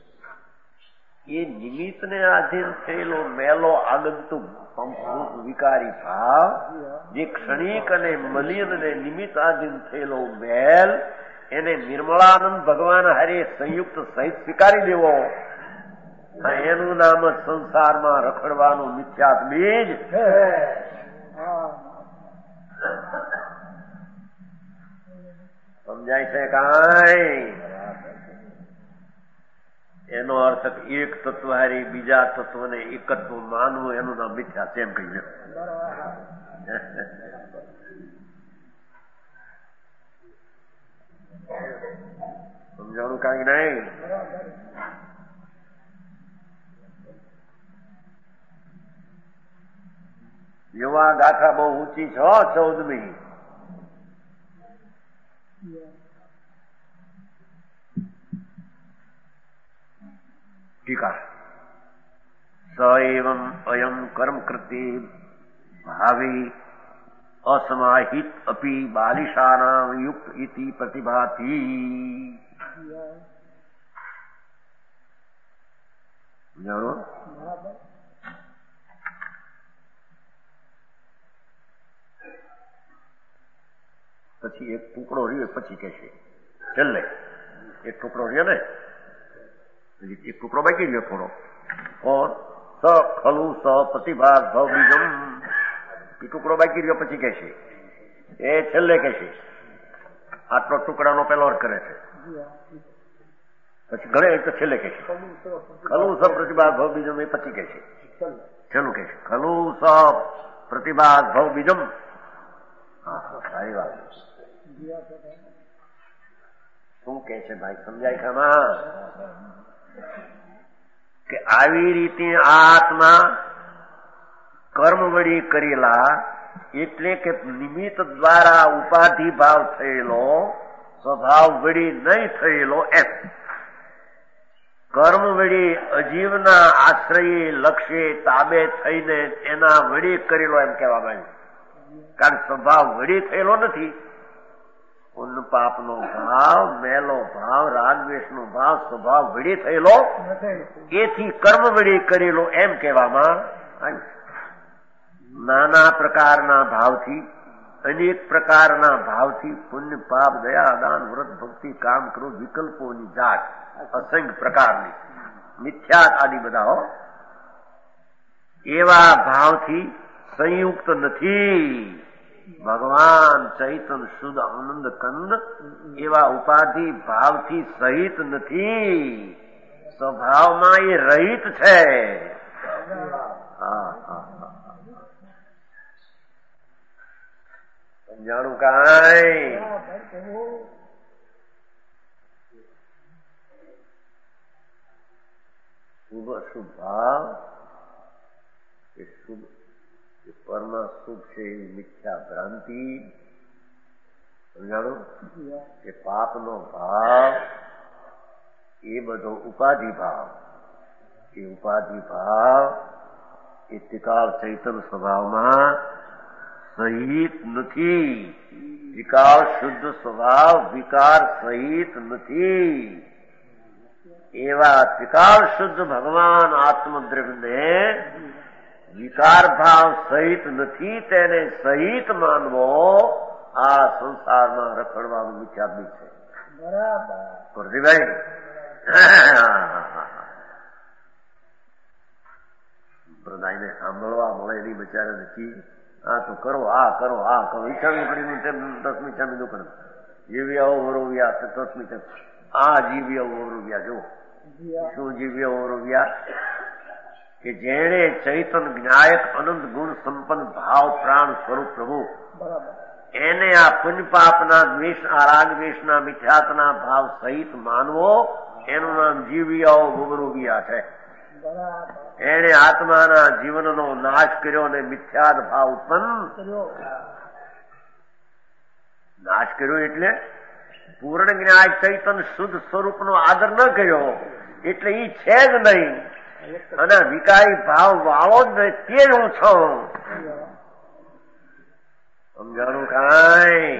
એ નિમિત્તને આધીન થયેલો મેલો આગંતુક વિકારી ભાવ, જે ક્ષણિક અને મલિન અને નિમિત્ત આધીન થયેલો મેલ, એને નિર્મળાનંદ ભગવાન હારે સંયુક્ત સહિત સ્વીકારી દેવો, એનું નામ જ સંસારમાં રખડવાનું મિથ્યાત બીજ. સમજાય છે કાંઈ? એનો અર્થ એક તત્વ હારી બીજા તત્વને એકત્વ માનવું એનું નામ મિથ્યા છે એમ કહી. સમજાણું કાંઈ નહીં? યુવા ગાથા બહુ ઊંચી છે ચૌદમી. ટીકા સ એવં અયમ કર્મ કૃતે ભાવી અસમાહિત અપી બાલિશાનામ યુક્ત ઇતિ પ્રતિભાતી. જાણો પછી એક ટુકડો રહ્યો પછી કહેશે છેલ્લે એક ટુકડો રહ્યો ને એક ટુકડો બાકી રહ્યો થોડો. કોણ? સ ખલુ સ પ્રતિભા ભવ બીજમ. એ ટુકડો બાકી રહ્યો પછી કહેશે, એ છેલ્લે કહેશે. આટલો ટુકડાનો પેલો અર્થ કરે છે, પછી ઘણે તો છેલ્લે કહેશે ખલુ સ પ્રતિભા ભવ બીજમ. એ પછી કહેશે છેલ્લું કહેશે ખલુ સ પ્રતિભા ભવ બીજમ. હા, સારી વાત. શું કે છે ભાઈ? સમજાય છે આમાં કે આવી રીતે આત્મા કર્મ વળી કરેલા, એટલે કે નિમિત્ત દ્વારા ઉપાધિ ભાવ થયેલો, સ્વભાવ વળી નહીં થયેલો એમ. કર્મ વળી અજીવના આશ્રયે લક્ષ્ય તાબે થઈને એના વળી કરેલો એમ કહેવામાં આવ્યું. કારણ સ્વભાવ વળી થયેલો નથી. પુન પાપનો ભાવ, મેલો ભાવ, રાગદ્વેષનો ભાવ સ્વભાવ વળી થયેલો, એથી કર્મ વળી કરેલો એમ કહેવામાં આવ્યું. નાના પ્રકારના ભાવથી, અનેક પ્રકારના ભાવથી પુણ્ય પાપ દયા દાન વ્રત ભક્તિ કામ ક્રોધ વિકલ્પોની જાત અસંખ્ય પ્રકારની મિથ્યાત આદિ બધા હો, એવા ભાવથી સંયુક્ત નથી. ભગવાન ચૈતન શુદ્ધ આનંદ કંદ એવા ઉપાધિ ભાવથી સહિત નથી. સ્વભાવમાં એ રહિત છે. હા હા સમજાણું કાંઈ? શુભ અશુભ ભાવ એ શુભ પરમ સુખ છે એ મિથ્યા ભ્રાંતિ. સમજાણું? કે પાપનો ભાવ એ બધો ઉપાધિ ભાવ. એ ઉપાધિ ભાવ એ ત્રિકાળ ચૈતન સ્વભાવમાં સહિત નથી. વિકાર શુદ્ધ સ્વભાવ વિકાર સહિત નથી. એવા ત્રિકાળ શુદ્ધ ભગવાન આત્મદ્રવ્યને વિકાર ભાવ સહિત નથી. તેને સહિત માનવો આ સંસારમાં રખડવાનું મિથ્યાબી છે. બરાબર પ્રતિભાઈ? પ્રધાઈને સાંભળવા મળે એની બચારે નથી. આ તો કરો, આ કરો, આ કરો. ઈચ્છાની પડી દસમી ચામી દુકાન જીવ્યા ઓવરોવ્યા દસમી આ જીવ્યા ઓવરોવ્યા. જો શું જીવ્યા ઓવરોવ્યા? કે જેણે ચૈતન જ્ઞાયક અનંત ગુણ સંપન્ન ભાવ પ્રાણ સ્વરૂપ પ્રભુ એને આ પુણ્ય પાપના દ્વેષ આ રાગ દ્વેષના મિથ્યાત્વના ભાવ સહિત માનવો એનું નામ જીવ્યાઓ ભોગરોગિયા છે. એને આત્માના જીવનનો નાશ કર્યો અને મિથ્યાદ ભાવ ઉત્પન્ન નાશ કર્યો. એટલે પૂર્ણ જ્ઞાન ચૈતન શુદ્ધ સ્વરૂપનો આદર ન કર્યો એટલે ઈ છે જ નહીં. અને વિકારી ભાવ વાળો જ નહીં. તે જ હું છું. સમજાણું કાંઈ?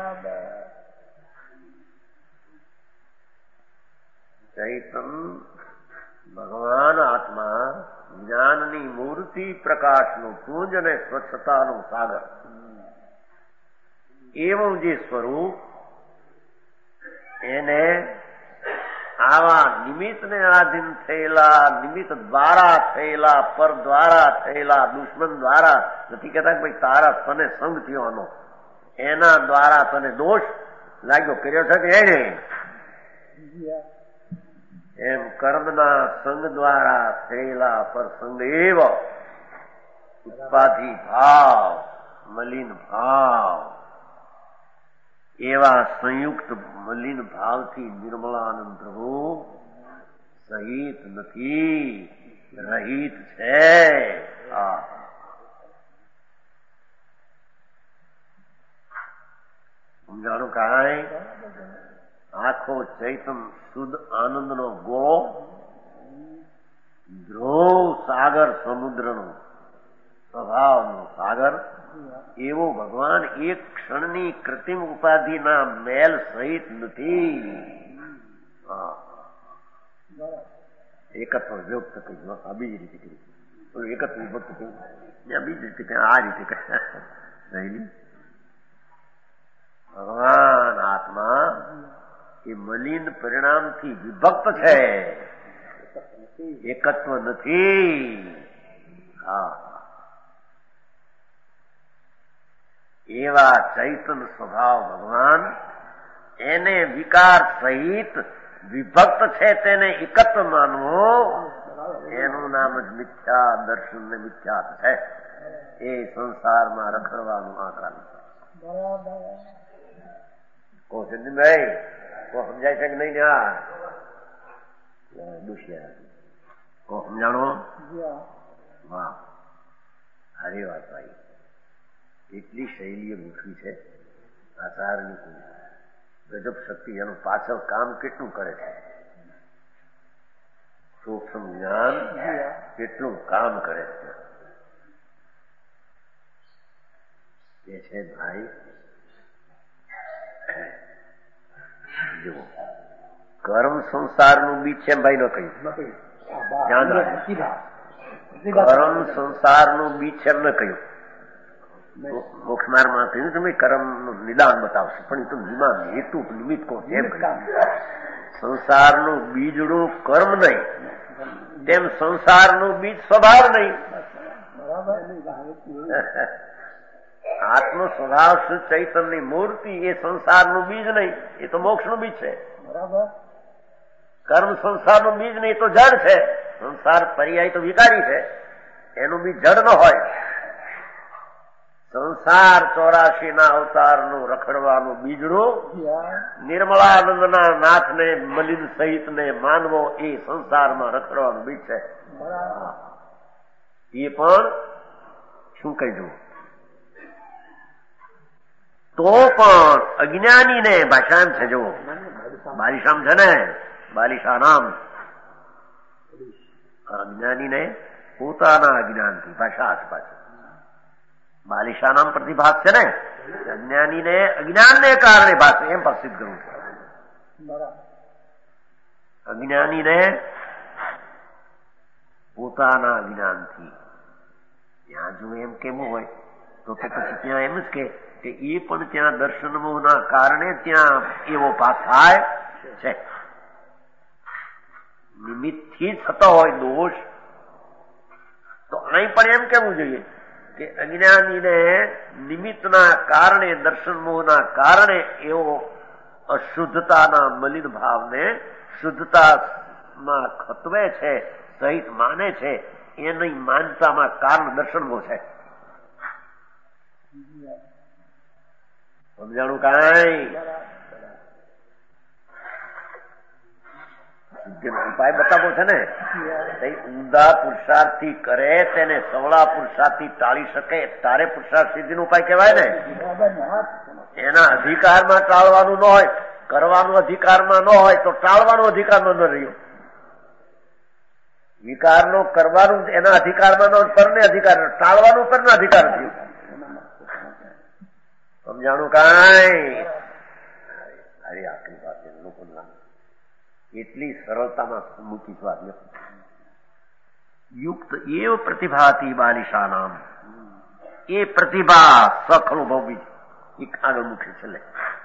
ચૈતન ભગવાન આત્મા જ્ઞાનની મૂર્તિ પ્રકાશનું પુંજ અને સ્વચ્છતાનું સાગર એવું જે સ્વરૂપ એને આવા નિમિત્તને આધીન થયેલા નિમિત્ત દ્વારા થયેલા પર દ્વારા થયેલા દુશ્મન દ્વારા નથી કહેતા કે ભાઈ તારા તને સંગ થયોનો એના દ્વારા તને દોષ લાગ્યો કર્યો છે કે એને એમ કર્મના સંગ દ્વારા થયેલા પર સંગ એવ ઉપાધિ ભાવ મલિન ભાવ એવા સંયુક્ત મલિન ભાવથી નિર્મળાનંદ પ્રભુ સહિત નથી, રહિત છે. આ સમજાણું કાંઈ? આખો ચૈતન શુદ્ધ આનંદનો ગોળો ધ્રુવ સાગર સમુદ્રનો સ્વભાવનો સાગર એવો ભગવાન એક ક્ષણની કૃત્રિમ ઉપાધિના મેલ સહિત નથી. એકત્વ વ્યક્ત કહ્યું આ બીજી રીતે કર્યું, એકત્વ વિભક્ત કહ્યું બીજી રીતે કહ્યું, આ રીતે કહ્યું. ભગવાન આત્મા એ મલિન પરિણામથી વિભક્ત છે, એકત્વ નથી. હા, એવા ચૈતન સ્વભાવ ભગવાન એને વિકાર સહિત વિભક્ત છે તેને એકત્વ માનવો એનું નામ જ મિથ્યા દર્શન ને મિથ્યાત છે. એ સંસારમાં રખડવાનું આ કારણ છે. કો સિદ્ધિભાઈ કો સમજાય છે કે નહીં? આ દુષ્યા કો સમજાણો? વાહ, સારી વાત ભાઈ. એટલી શૈલીઓ ગોઠવી છે આચારની ગજબ શક્તિ. એનું પાછળ કામ કેટલું કરે છે, સૂક્ષ્મ જ્ઞાન કેટલું કામ કરે છે. એ છે ભાઈ જુઓ, કર્મ સંસારનું બીજ છે ભાઈ ન કહ્યું, ધ્યાન રાખજો. કર્મ સંસારનું બીજ છે એમ ન કહ્યું. મોક્ષ માર્ગમાં કહ્યું તમે કર્મ નું નિદાન બતાવશે, પણ એ તો નિદાન હેતુ નિમિત્ત કો એમ સંસારનું બીજડું કર્મ નહીં, તેમ સંસારનું બીજ સ્વભાવ નહીં. આત્મ સ્વભાવ શુદ્ધ ચૈતન્યની મૂર્તિ એ સંસારનું બીજ નહીં, એ તો મોક્ષનું બીજ છે. બરાબર. કર્મ સંસારનું બીજ નહીં, તો જડ છે. સંસાર પર્યાય તો વિકારી છે, એનું બીજ જડ ન હોય. સંસાર ચોરાશી ના અવતારનું રખડવાનું બીજડું નિર્મળાનંદના નાથને મલિન સહિત ને માનવો એ સંસારમાં રખડવાનું બીજ છે. એ પણ શું કહી દઉં તો પણ અજ્ઞાનીને ભાષામ છે. જુઓ બાલિશામ છે ને, બાલિશા નામ અજ્ઞાનીને પોતાના અજ્ઞાનથી ભાષા છે. પાછી બાલિશા નામ પ્રતિભાસ છે ને, અજ્ઞાનીને અજ્ઞાનને કારણે ભાષે એમ પ્રસિદ્ધ કરવું છે. અજ્ઞાનીને પોતાના અજ્ઞાનથી ત્યાં જો એમ કેવું હોય તો પછી ત્યાં એમ જ કે એ પણ ત્યાં દર્શન મોહના કારણે ત્યાં એવો ભાસ થાય છે. નિમિત્તથી થતો હોય દોષ તો અહીં પણ એમ કેવું જોઈએ કે અજ્ઞાનીને નિમિત્તના કારણે દર્શન મોહના કારણે એવો અશુદ્ધતાના મલિન ભાવને શુદ્ધતામાં ખતવે છે, સહિત માને છે. એની માનતામાં કારણ દર્શન મોહ છે. સમજાણું કાંઈ? ઉપાય બતાવો છે ને, ઊંધા પુરુષાર્થથી કરે તેને સવળા પુરુષાર્થથી ટાળી શકે તારે પુરુષાર્થ સિદ્ધિનો ઉપાય કહેવાય ને. એના અધિકારમાં ટાળવાનું ન હોય, કરવાનું અધિકારમાં ન હોય તો ટાળવાનો અધિકારમાં ન રહ્યો. વિકારનો કરવાનું એના અધિકારમાં ન પરને અધિકાર, ટાળવાનું પરના અધિકાર થયો. સમજાણું કાંઈ? અરે આખરી વાત લોકો એટલી સરળતામાં મૂકી વાત યુક્ત એવ પ્રતિભાથી બાલિશા નામ. એ પ્રતિભા સખ અનુભવ બીજ એક આગળ મૂકે છેલ્લે.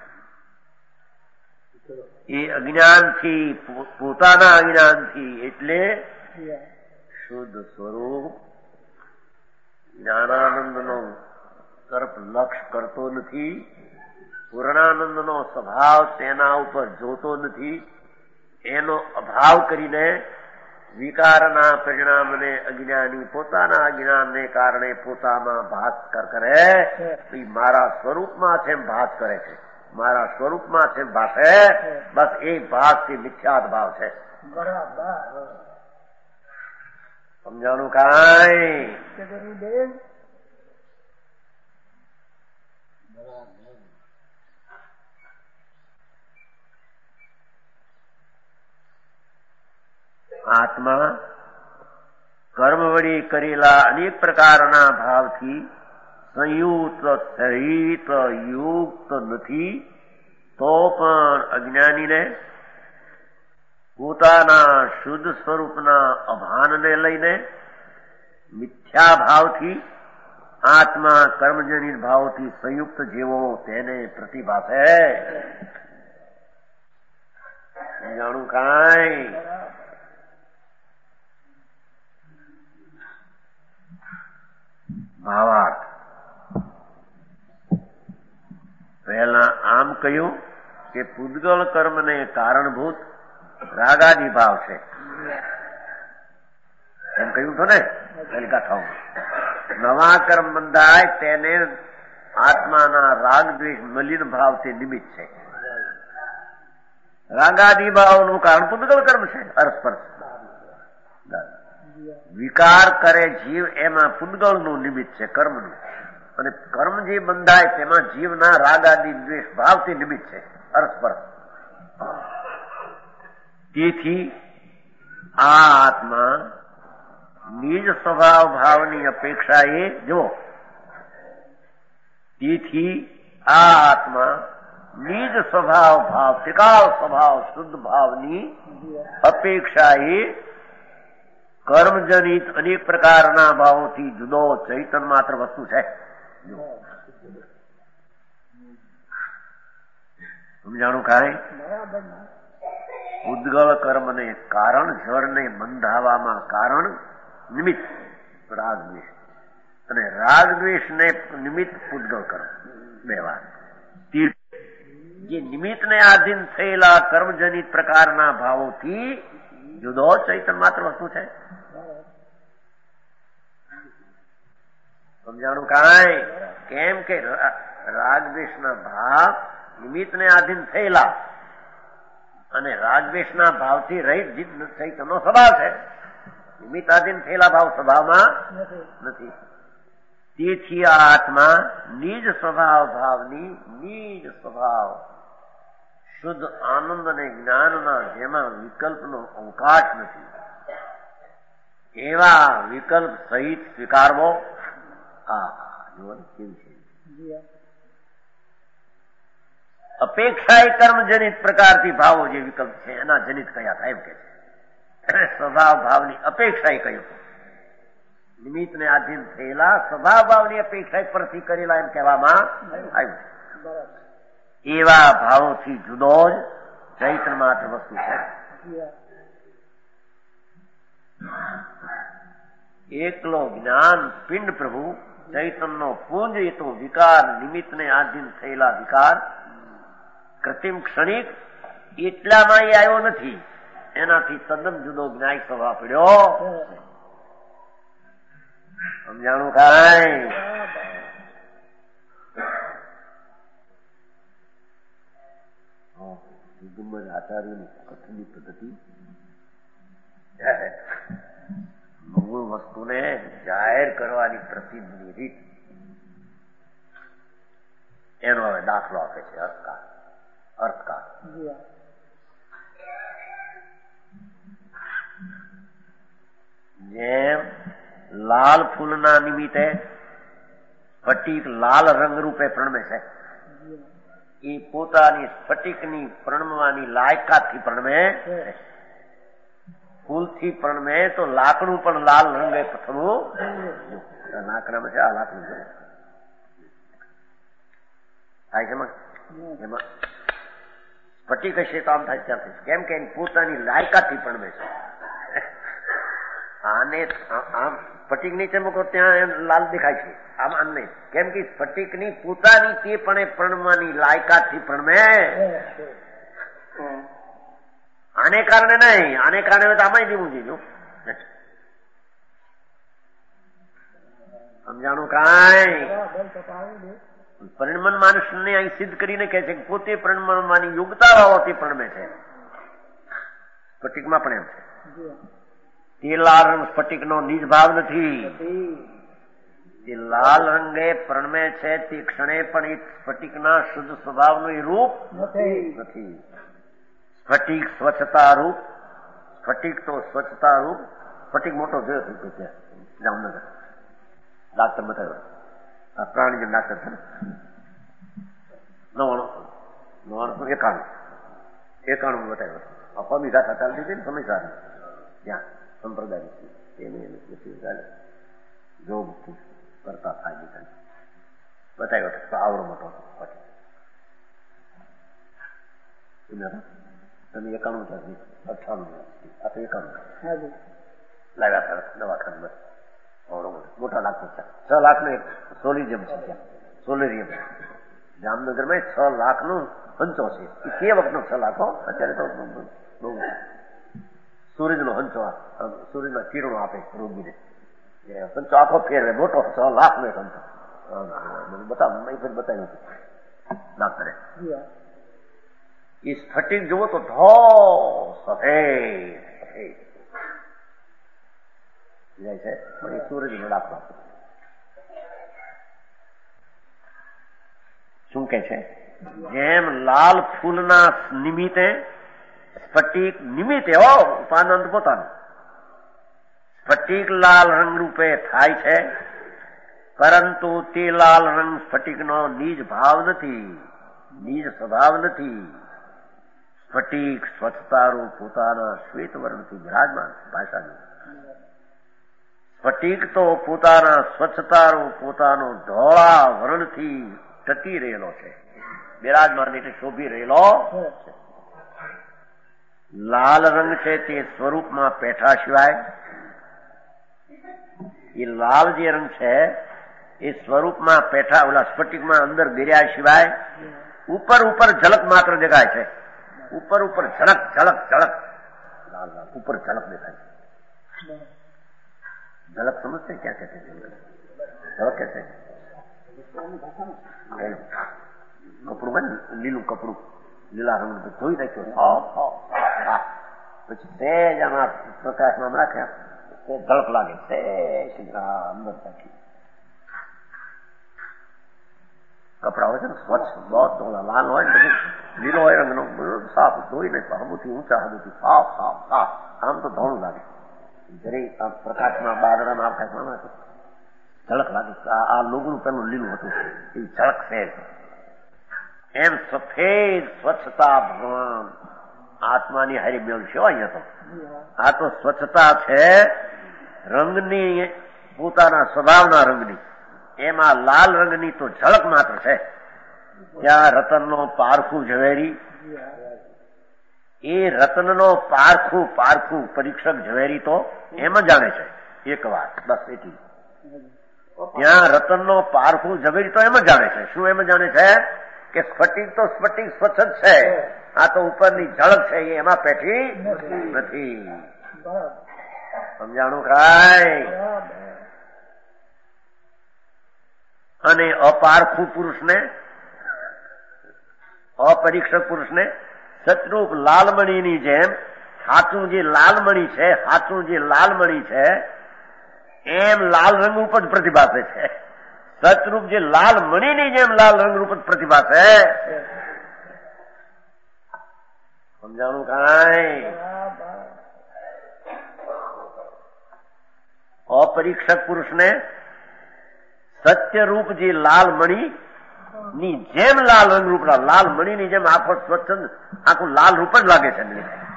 એ અજ્ઞાનથી પોતાના અજ્ઞાનથી એટલે શુદ્ધ સ્વરૂપ જ્ઞાનાનંદનો તરફ લક્ષ કરતો નથી, પૂર્ણાનંદનો સ્વભાવ તેના ઉપર જોતો નથી. એનો અભાવ કરીને વિકારના પરિણામને અજ્ઞાની પોતાના અજ્ઞાનને કારણે પોતામાં ભાસ કરે. મારા સ્વરૂપમાં છે ભાસ કરે છે, મારા સ્વરૂપમાં છે ભાષે. બસ એ ભાસથી મિથ્યાદ ભાવ છે. સમજાણું કાંઈ? આત્મા કર્મ વળી કરેલા અનેક પ્રકારના ભાવથી સંયુક્ત સહિત યુક્ત નથી, તો પણ અજ્ઞાનીને પોતાના શુદ્ધ સ્વરૂપના અભાનને લઈને મિથ્યા ભાવથી આત્મા કર્મજનિત ભાવથી સંયુક્ત જેવો તેને પ્રતિભાસે. જાણું કાંઈ? ભાવાર્થ પહેલા આમ કહ્યું કે પૂદગલ કર્મને કારણભૂત રાગાદી ભાવ છે, એમ કહ્યું છો ને પહેલી કથાઓમાં. નવા કર્મ બંધાય તેને આત્માના રાગ દ્વેષ મલિન ભાવથી નિમિત્ત છે. રાગાદી ભાવનું કારણ પૂદગલ કર્મ છે, અરસ્પર્શ. વિકાર કરે જીવ એમાં પૂદગલનું નિમિત્ત છે, કર્મનું. અને કર્મ જે બંધાય તેમાં જીવના રાગ આદિ દ્વેષ ભાવથી નિમિત્ત છે, અરસ્પર્શ. તેથી આ આત્મા નિજ સ્વભાવ ભાવની અપેક્ષા એ જો તેથી આ આત્મા નિજ સ્વભાવ ભાવ ત્રિકાળ સ્વભાવ શુદ્ધ ભાવની અપેક્ષા એ કર્મજનિત અનેક પ્રકારના ભાવોથી જુદો ચૈતન્ય માત્ર વસ્તુ છે. સમજાણું કાંઈ? ઉદ્ગળ કર્મને કારણ, જળને બંધાવામાં કારણ નિમિત્ત રાગ દ્વેષ. અને રાગદ્વેષને નિમિત્ત પૂતગળ કર્મ બે વાત. જે નિમિત્તને આધીન થયેલા કર્મજનિત પ્રકારના ભાવોથી જુદો ચૈતન્ય માત્ર વસ્તુ છે. સમજાણું કાંઈ? કેમ કે રાગદ્વેષના ભાવ નિમિત્તને આધીન થયેલા અને રાગદ્વેષના ભાવથી રહિત ચૈતન્યનો સ્વભાવ છે. નિમિત્ત આધીન થયેલા ભાવ સ્વભાવમાં નથી. તેથી આ આત્મા નિજ સ્વભાવ ભાવની નિજ સ્વભાવ શુદ્ધ આનંદ અને જ્ઞાનના જેમાં વિકલ્પનો અવકાશ નથી એવા વિકલ્પ સહિત સ્વીકારવો. આ કેવું છે? અપેક્ષા એ કર્મજનિત પ્રકારથી ભાવો જે વિકલ્પ છે એના જનિત કયા થાય એમ કે છે. સ્વભાવ ભાવની અપેક્ષા એ કહ્યું. નિમિત્તને આધીન થયેલા સ્વભાવ ભાવની અપેક્ષા પરથી કરેલા એમ કહેવામાં આવ્યું. એવા ભાવોથી જુદો જ ચૈતન્ય માત્ર વસ્તુ છે. એકલો જ્ઞાન પિંડ પ્રભુ ચૈતન્યનો પુંજ એ તો વિકાર નિમિત્તને આધીન થયેલા વિકાર કૃત્રિમ ક્ષણિક એટલામાં એ આવ્યો નથી. એનાથી તદ્દન જુદો જ્ઞાય સ્વભાવ પડ્યો. સમજાણું કાંઈ? આચાર્યની કથનની પદ્ધતિ મૂળ વસ્તુને જાહેર કરવાની પ્રસિદ્ધની રીત એનો હવે દાખલો આપે છે. અર્થકાર અર્થકાર જેમ લાલ ફૂલના નિમિત્તે સ્ફટિક લાલ રંગ રૂપે પ્રણમે છે. એ પોતાની સ્ફટિકની પ્રણમવાની લાયકાતથી પ્રણમે. ફૂલથી પ્રણમે તો લાકડું પણ લાલ રંગે થવું. લાકડામાં છે આ લાકડું થાય છે એમાં સ્ફટિક હશે તો આમ થાય ત્યાંથી. કેમ કે પોતાની લાયકાતથી પ્રણમે છે. આને આમ સ્ફટિક નીચે મૂકો ત્યાં લાલ દેખાય છે. આમ આમ નહીં. કેમ કે સ્ફટિકની પોતાની તે પણ પ્રણમવાની લાયકાતથી પ્રણમે. આને કારણે નહીં. આને કારણે તો આમાં જીવું જીજું. સમજાણું કાંઈ? પરિણમન માણસને અહીં સિદ્ધ કરીને કહે છે કે પોતે પરિણમવાની યોગ્યતા હોવાથી પ્રણમે છે. સ્ફટિકમાં પણ એમ છે. તે લાલ રંગ સ્ફટિકનો નિજ ભાવ નથી. તે લાલ રંગે પ્રણમે છે તે ક્ષણે પણ એ સ્ફટિકના શુદ્ધ સ્વભાવનું એ રૂપ નથી. સ્ફટિક સ્વચ્છતા રૂપ. સ્ફટિક તો સ્વચ્છતા રૂપ. સ્ફટિક મોટો જોયો હતો ત્યાં જામનગર ડાક્ટર બતાવ્યો. આ પ્રાણી ડાક્ટર છે ને નવાણું નવાણું એકાણું એકાણું બતાવ્યો. અપામી ગાથા ચાલતી હતી ને સમય સારી ત્યાં સંપ્રદાય જોગ કરતા થાય બતાવ્યો હતો. આવડો મોટો તમે એકાણું થશે અઠાણું આ તો એકાણું લાવ્યા હતા દવાખાના આવડો મોટો મોટા લાખ છે. છ લાખ નો એક સોલિરિયમ છે ત્યાં સોલેરિયમ જામનગરમાં છ લાખ નું હંચો છે. એ તે વખતનો છ લાખો અત્યારે તો બહુ સૂરજનો હંચો સૂરજના કિરણો આપે રોગીને. હંચો આખો ફેરવે મોટો છ લાખ નો એક હંચો બતાવ બતાવ્યું હતું ડાક્ટરે. એ સ્ફટિક જુઓ તો ધો સફેદ સફેદ જાય છે પણ એ સૂરજનો દાખલો શું કે છે? જેમ લાલ ફૂલના નિમિત્તે સ્ફટિક નિમિત્તે હો ઉપાનંદ પોતાનું સ્ફટિક લાલ રંગ રૂપે થાય છે પરંતુ તે લાલ રંગ સ્ફટિકનો નિજ ભાવ નથી. નિજ સ્વભાવ નથી. સ્ફટિક સ્વચ્છતારૂપ પોતાના શ્વેત વર્ણથી બિરાજમાન. ભાષાની સ્ફટિક તો પોતાના સ્વચ્છતારૂપ પોતાનો ધોળા વર્ણથી ટકી રહેલો છે. બિરાજમાન એટલે શોભી રહેલો છે. લાલ રંગ છે તે સ્વરૂપમાં પેઠા સિવાય એ લાલ જે રંગ છે એ સ્વરૂપમાં પેઠા ઓલા સ્ફટિકમાં અંદર ગિર્યા સિવાય ઉપર ઉપર ઝલક માત્ર દેખાય છે. ઉપર ઉપર ઝલક ઝલક ઝલક લાલ લાલ ઉપર ઝલક દેખાય છે. ઝલક સમજते क्या कहते हैं? ઝલક कहते हैं કપડું હોય ને, લીલું કપડું, લીલા રંગ ધોઈ નાખ્યો, પછી સેજ આમાં પ્રકાશમાં રાખ્યા તે ઝલક લાગે, સેજ અંદર રાખી. કપડા હોય છે ને સ્વચ્છ, બહુ લાલ હોય ને પછી લીલો હોય રંગનો, સાફ ધોઈ નાખ્યો, હબુથી ઊંચા હબુથી સાફ સાફ સાફ, આમ તો ધોળું લાગે. જરી પ્રકાશમાં બાદરામાં આકાશમાં ઝલક લાગે. આ લોગનું પેલું લીલું હતું એ ઝલક છે. એમ સફેદ સ્વચ્છતા ભગવાન આત્માની હારી મેળવશો. અહીંયા તો આ તો સ્વચ્છતા છે રંગની, પોતાના સ્વભાવના રંગની. એમાં લાલ રંગની તો ઝલક માત્ર છે. ત્યાં રતનનો પારખું ઝવેરી, એ રતનનો પારખું પારખું પરીક્ષક ઝવેરી તો એમ જાણે છે એક વાત, બસ એટલી. ત્યાં રતનનો પારખું ઝવેરી તો એમ જાણે છે. શું એમ જાણે છે? કે સ્ફટિક તો સ્ફટિક સ્વચ્છ જ છે, આ તો ઉપરની ઝલક છે એ એમાં પેઠી નથી. સમજાણું કાય? અને અપારખું પુરુષને, અપરીક્ષક પુરુષને સતરૂપ લાલમણીની જેમ સાચું જે લાલમણી છે, સાચું જે લાલમણી છે એમ લાલ રંગ ઉપર જ પ્રતિભાસે છે. સતરૂપ જે લાલ મણીની જેમ લાલ રંગ રૂપ જ પ્રતિભાસે. સમજાણું કાંઈ? અપરીક્ષક પુરુષને સત્ય રૂપ જે લાલ મણી ની જેમ લાલ રંગ રૂપ, લાલ મણી ની જેમ આખો સ્વચ્છ આખું લાલ રૂપ જ લાગે છે.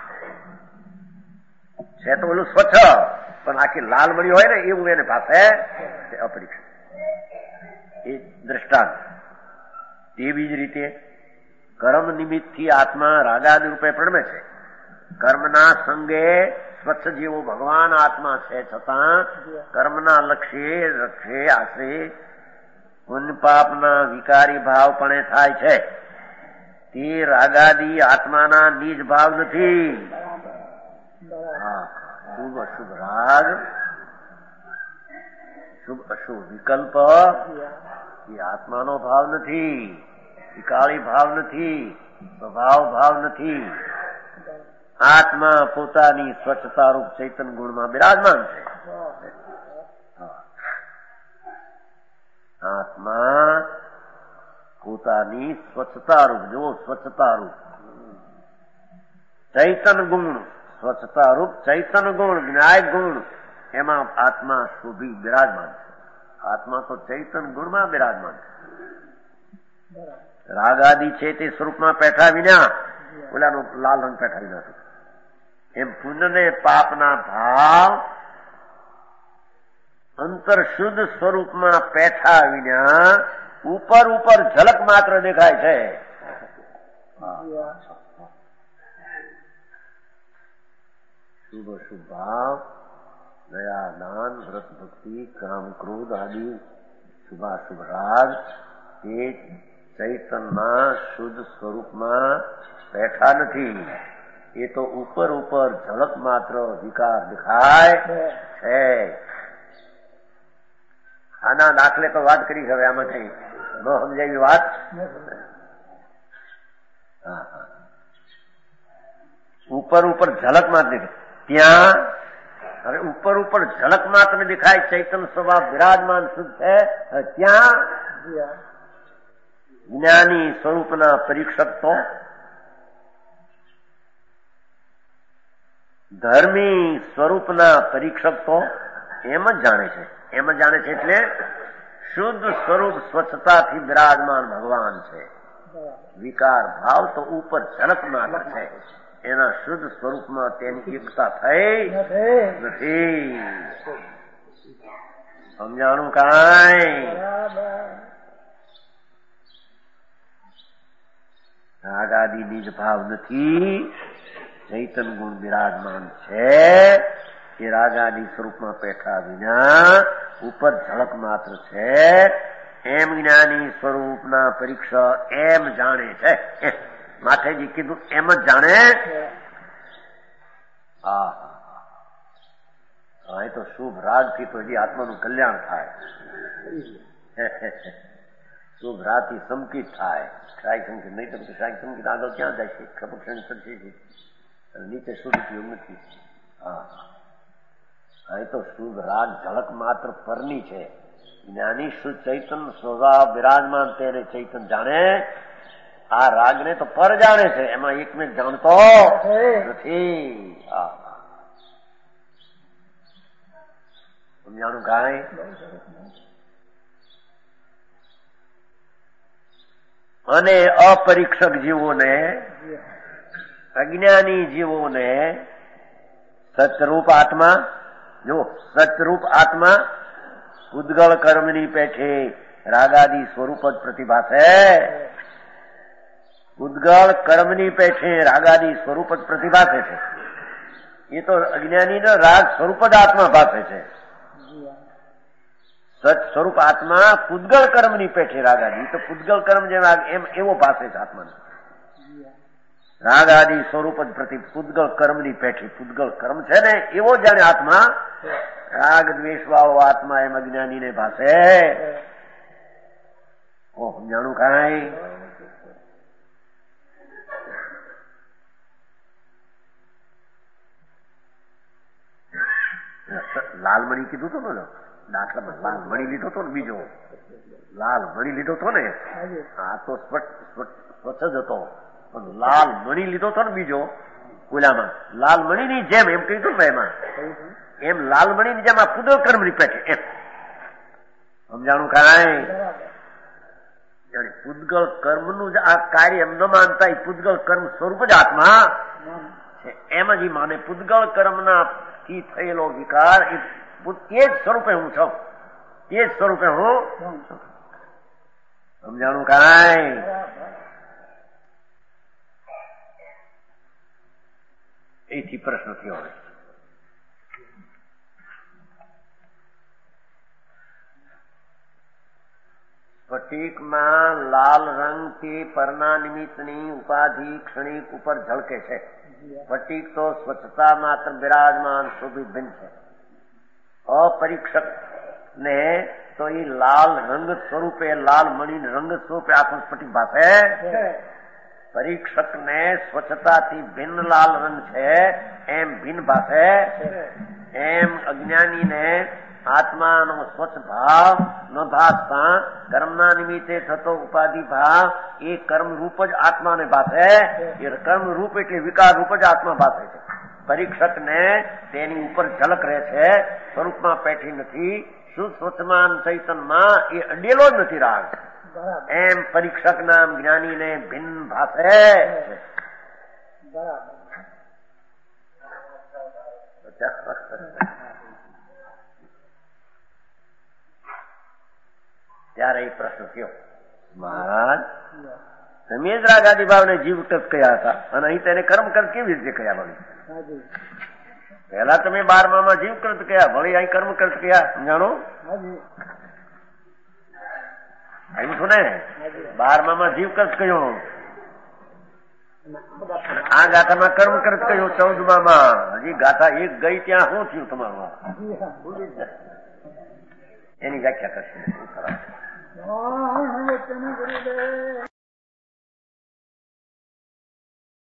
છે તો ઓલું સ્વચ્છ, પણ આખી લાલ મણી હોય ને એવું એને પાસે અપરીક્ષક. એ દ્રષ્ટાંત. તેવી જ રીતે કર્મ નિમિત્તથી આત્મા રાગાદિ રૂપે પ્રણમે છે. કર્મના સંગે સ્વચ્છ જેવો ભગવાન આત્મા છે, છતાં કર્મના લક્ષ્ય રક્ષે આશ્રય પુણ્ય પાપના વિકારી ભાવ પણ થાય છે. તે રાગાદિ આત્માના નિજ ભાવ નથી. શુભ અશુભ રાગ, શુભ અશુભ વિકલ્પ એ આત્માનો ભાવ નથી, વિકારી ભાવ નથી, સ્વભાવ ભાવ નથી. આત્મા પોતાની સ્વચ્છતા રૂપ ચૈતન ગુણમાં બિરાજમાન છે. આત્મા પોતાની સ્વચ્છતા રૂપ, જો સ્વચ્છતા રૂપ ચૈતન ગુણ, સ્વચ્છતા રૂપ ચૈતન ગુણ, જ્ઞાય ગુણ, એમાં આત્મા શોભી બિરાજમાન છે. આત્મા તો ચૈતન ગુણમાં બિરાજમાન છે. રાગાદિ છે તે સ્વરૂપમાં પેઠા વિના ઓલાનો લાલ રંગ પેઠા વિના છે. એમ પુણ્ય ને પાપના ભાવ અંતર શુદ્ધ સ્વરૂપમાં પેઠા વિના ઉપર ઉપર ઝલક માત્ર દેખાય છે. શુભ શુભ ભાવ, દયા, દાન, વ્રત, ભક્તિ, કામ, ક્રોધ આદિ શુભાશુભ રાગ એ ચૈતનના શુદ્ધ સ્વરૂપમાં બેઠા નથી. એ તો ઉપર ઉપર ઝલક માત્ર વિકાર દેખાય છે. આના દાખલે તો વાત કરી, હવે આમાં કઈ ન સમજાય વાત. ઉપર ઉપર ઝલક માત્ર ત્યાં હવે ઉપર ઉપર ઝલક માત્ર દેખાય, ચૈતન સ્વભાવ બિરાજમાન શુદ્ધ છે. ત્યાં જ્ઞાની સ્વરૂપના પરીક્ષક તો ધર્મી સ્વરૂપના પરીક્ષક તો એમ જ જાણે છે. એમ જ જાણે છે એટલે શુદ્ધ સ્વરૂપ સ્વચ્છતાથી બિરાજમાન ભગવાન છે. વિકાર ભાવ તો ઉપર ઝલક માત્ર છે. એના શુદ્ધ સ્વરૂપમાં તેની એકતા થઈ નથી. સમજાણું કાંઈ? રાગાદિ નિજ ભાવ નથી, ચૈતન ગુણ બિરાજમાન છે. એ રાગાદિ સ્વરૂપમાં પેઠા વિના ઉપર ઝલક માત્ર છે એમ જ્ઞાની સ્વરૂપના પરીક્ષા એમ જાણે છે. માથેજી કીધું એમ જ જાણે. હા હા, એ તો શુભ રાગથી તો હજી આત્માનું કલ્યાણ થાય. શુભ રાગથી સંકિત થાય. શાહી સંકિત નહીં તો શાહી સંકિત આગળ ક્યાં જાય છે? ખપક્ષણ કરશે છે નીચે શુદ્ધ ઉપયોગ નથી. હા હા, એ તો શુભ રાગ ઝલક માત્ર પરની છે. જ્ઞાની શુદ્ધ ચૈતન સ્વભાવ બિરાજમાન તેને ચૈતન જાણે. આ રાગને તો પર જાણે છે, એમાં એકમેક જાણતો નથી. હા, સમજાણું કાંઈ? અને અપરીક્ષક જીવોને, અજ્ઞાની જીવોને સચરૂપ આત્મા, જો સચરૂપ આત્મા ઉદ્ગળ કર્મની પેઠે રાગાદી સ્વરૂપ જ પ્રતિભાસે. ઉદ્ગળ કર્મની પેઠે રાગાદી સ્વરૂપ જ પ્રતિભાસે છે. એ તો અજ્ઞાનીનો રાગ સ્વરૂપ જ આત્મા ભાસે છે. સચ સ્વરૂપ આત્મા પૂદગળ કર્મની પેઠે રાગાદી, તો પૂદગળ કર્મ જેમ એમ એવો ભાસે છે આત્માને. રાગ આદિ સ્વરૂપ જ પ્રતિ પૂદગળ કર્મની પેઠી પૂદગળ કર્મ છે ને એવો જાણે આત્મા. રાગ દ્વેષ વાળો આત્મા એમ અજ્ઞાનીને ભાસે. ઓ સમજાણું કાંઈ? લાલમણી કીધું તો ને દાખલામાં, લાલ મણી લીધો તો ને બીજો લાલ મણી લીધો તો ને, આ તો સ્વચ્છ જ હતો. લાલ મણી લીધો તો ને બીજો ઓલામાં લાલ મણીની જેમ એમ કીધું ને એમાં, એમ લાલ મણીની જેમ આ પૂદગળ કર્મની પેઠે એમ. સમજાણું કાંઈ? પૂદગળ કર્મનું જ આ કાર્ય એમ ન માનતા એ પૂદગળ કર્મ સ્વરૂપ જ આત્મા છે એમ જ માને. પૂદગળ કર્મના થી થયેલો વિકાર એ જ સ્વરૂપે હું છું, એ જ સ્વરૂપે હું. સમજાણું કાંઈ? એથી પ્રશ્ન થયો. હવે સ્ફટિકમાં લાલ રંગથી પરના નિમિત્તની ઉપાધિ ક્ષણિક ઉપર ઝળકે છે. સ્ફટિક તો સ્વચ્છતા માત્ર બિરાજમાન શોભિત ભિન્ન છે. અપરીક્ષક ને તો એ લાલ રંગ સ્વરૂપે, લાલ મણી રંગ સ્વરૂપે આખું સ્ફટિક ભાસે. પરીક્ષક ને સ્વચ્છતાથી ભિન્ન લાલ રંગ છે એમ ભિન્ન ભાસે. એમ અજ્ઞાની ને આત્માનો સ્વચ્છ ભાવ ન ભાસતા કર્મના નિમિત્તે થતો ઉપાધિ ભાવ એ કર્મ રૂપ જ આત્માને ભાસે. એ કર્મ રૂપ એટલે વિકાર રૂપ જ આત્મા ભાસે છે. પરીક્ષક ને તેની ઉપર ઝલક રહે છે, સ્વરૂપમાં પેઠી નથી. શુદ્ધ સ્વચ્છમાન ચૈતનમાં એ અડેલો જ નથી રાગ. એમ પરીક્ષક નામ જ્ઞાની ને ભિન્ન ભાસે. ત્યારે એ પ્રશ્ન થયો, મહારાજ તમે જ રાગ આદિ ભાવને જીવ ટક કહ્યા હતા અને અહીં તેને કર્મ કર કેવી રીતે કહ્યા? ભણી પહેલા તમે બારમા જીવ કરત કહ્યા, ભણી અહીં કર્મ કરત કહ્યા. સમજાણો? આવ્યું છું ને? બારમા જીવ કરત કહ્યો, આ ગાથામાં કર્મ કરત કહ્યું. ચૌદમાં હજી ગાથા એક ગઈ ત્યાં શું થયું તમારું? એની વ્યાખ્યા કરશે.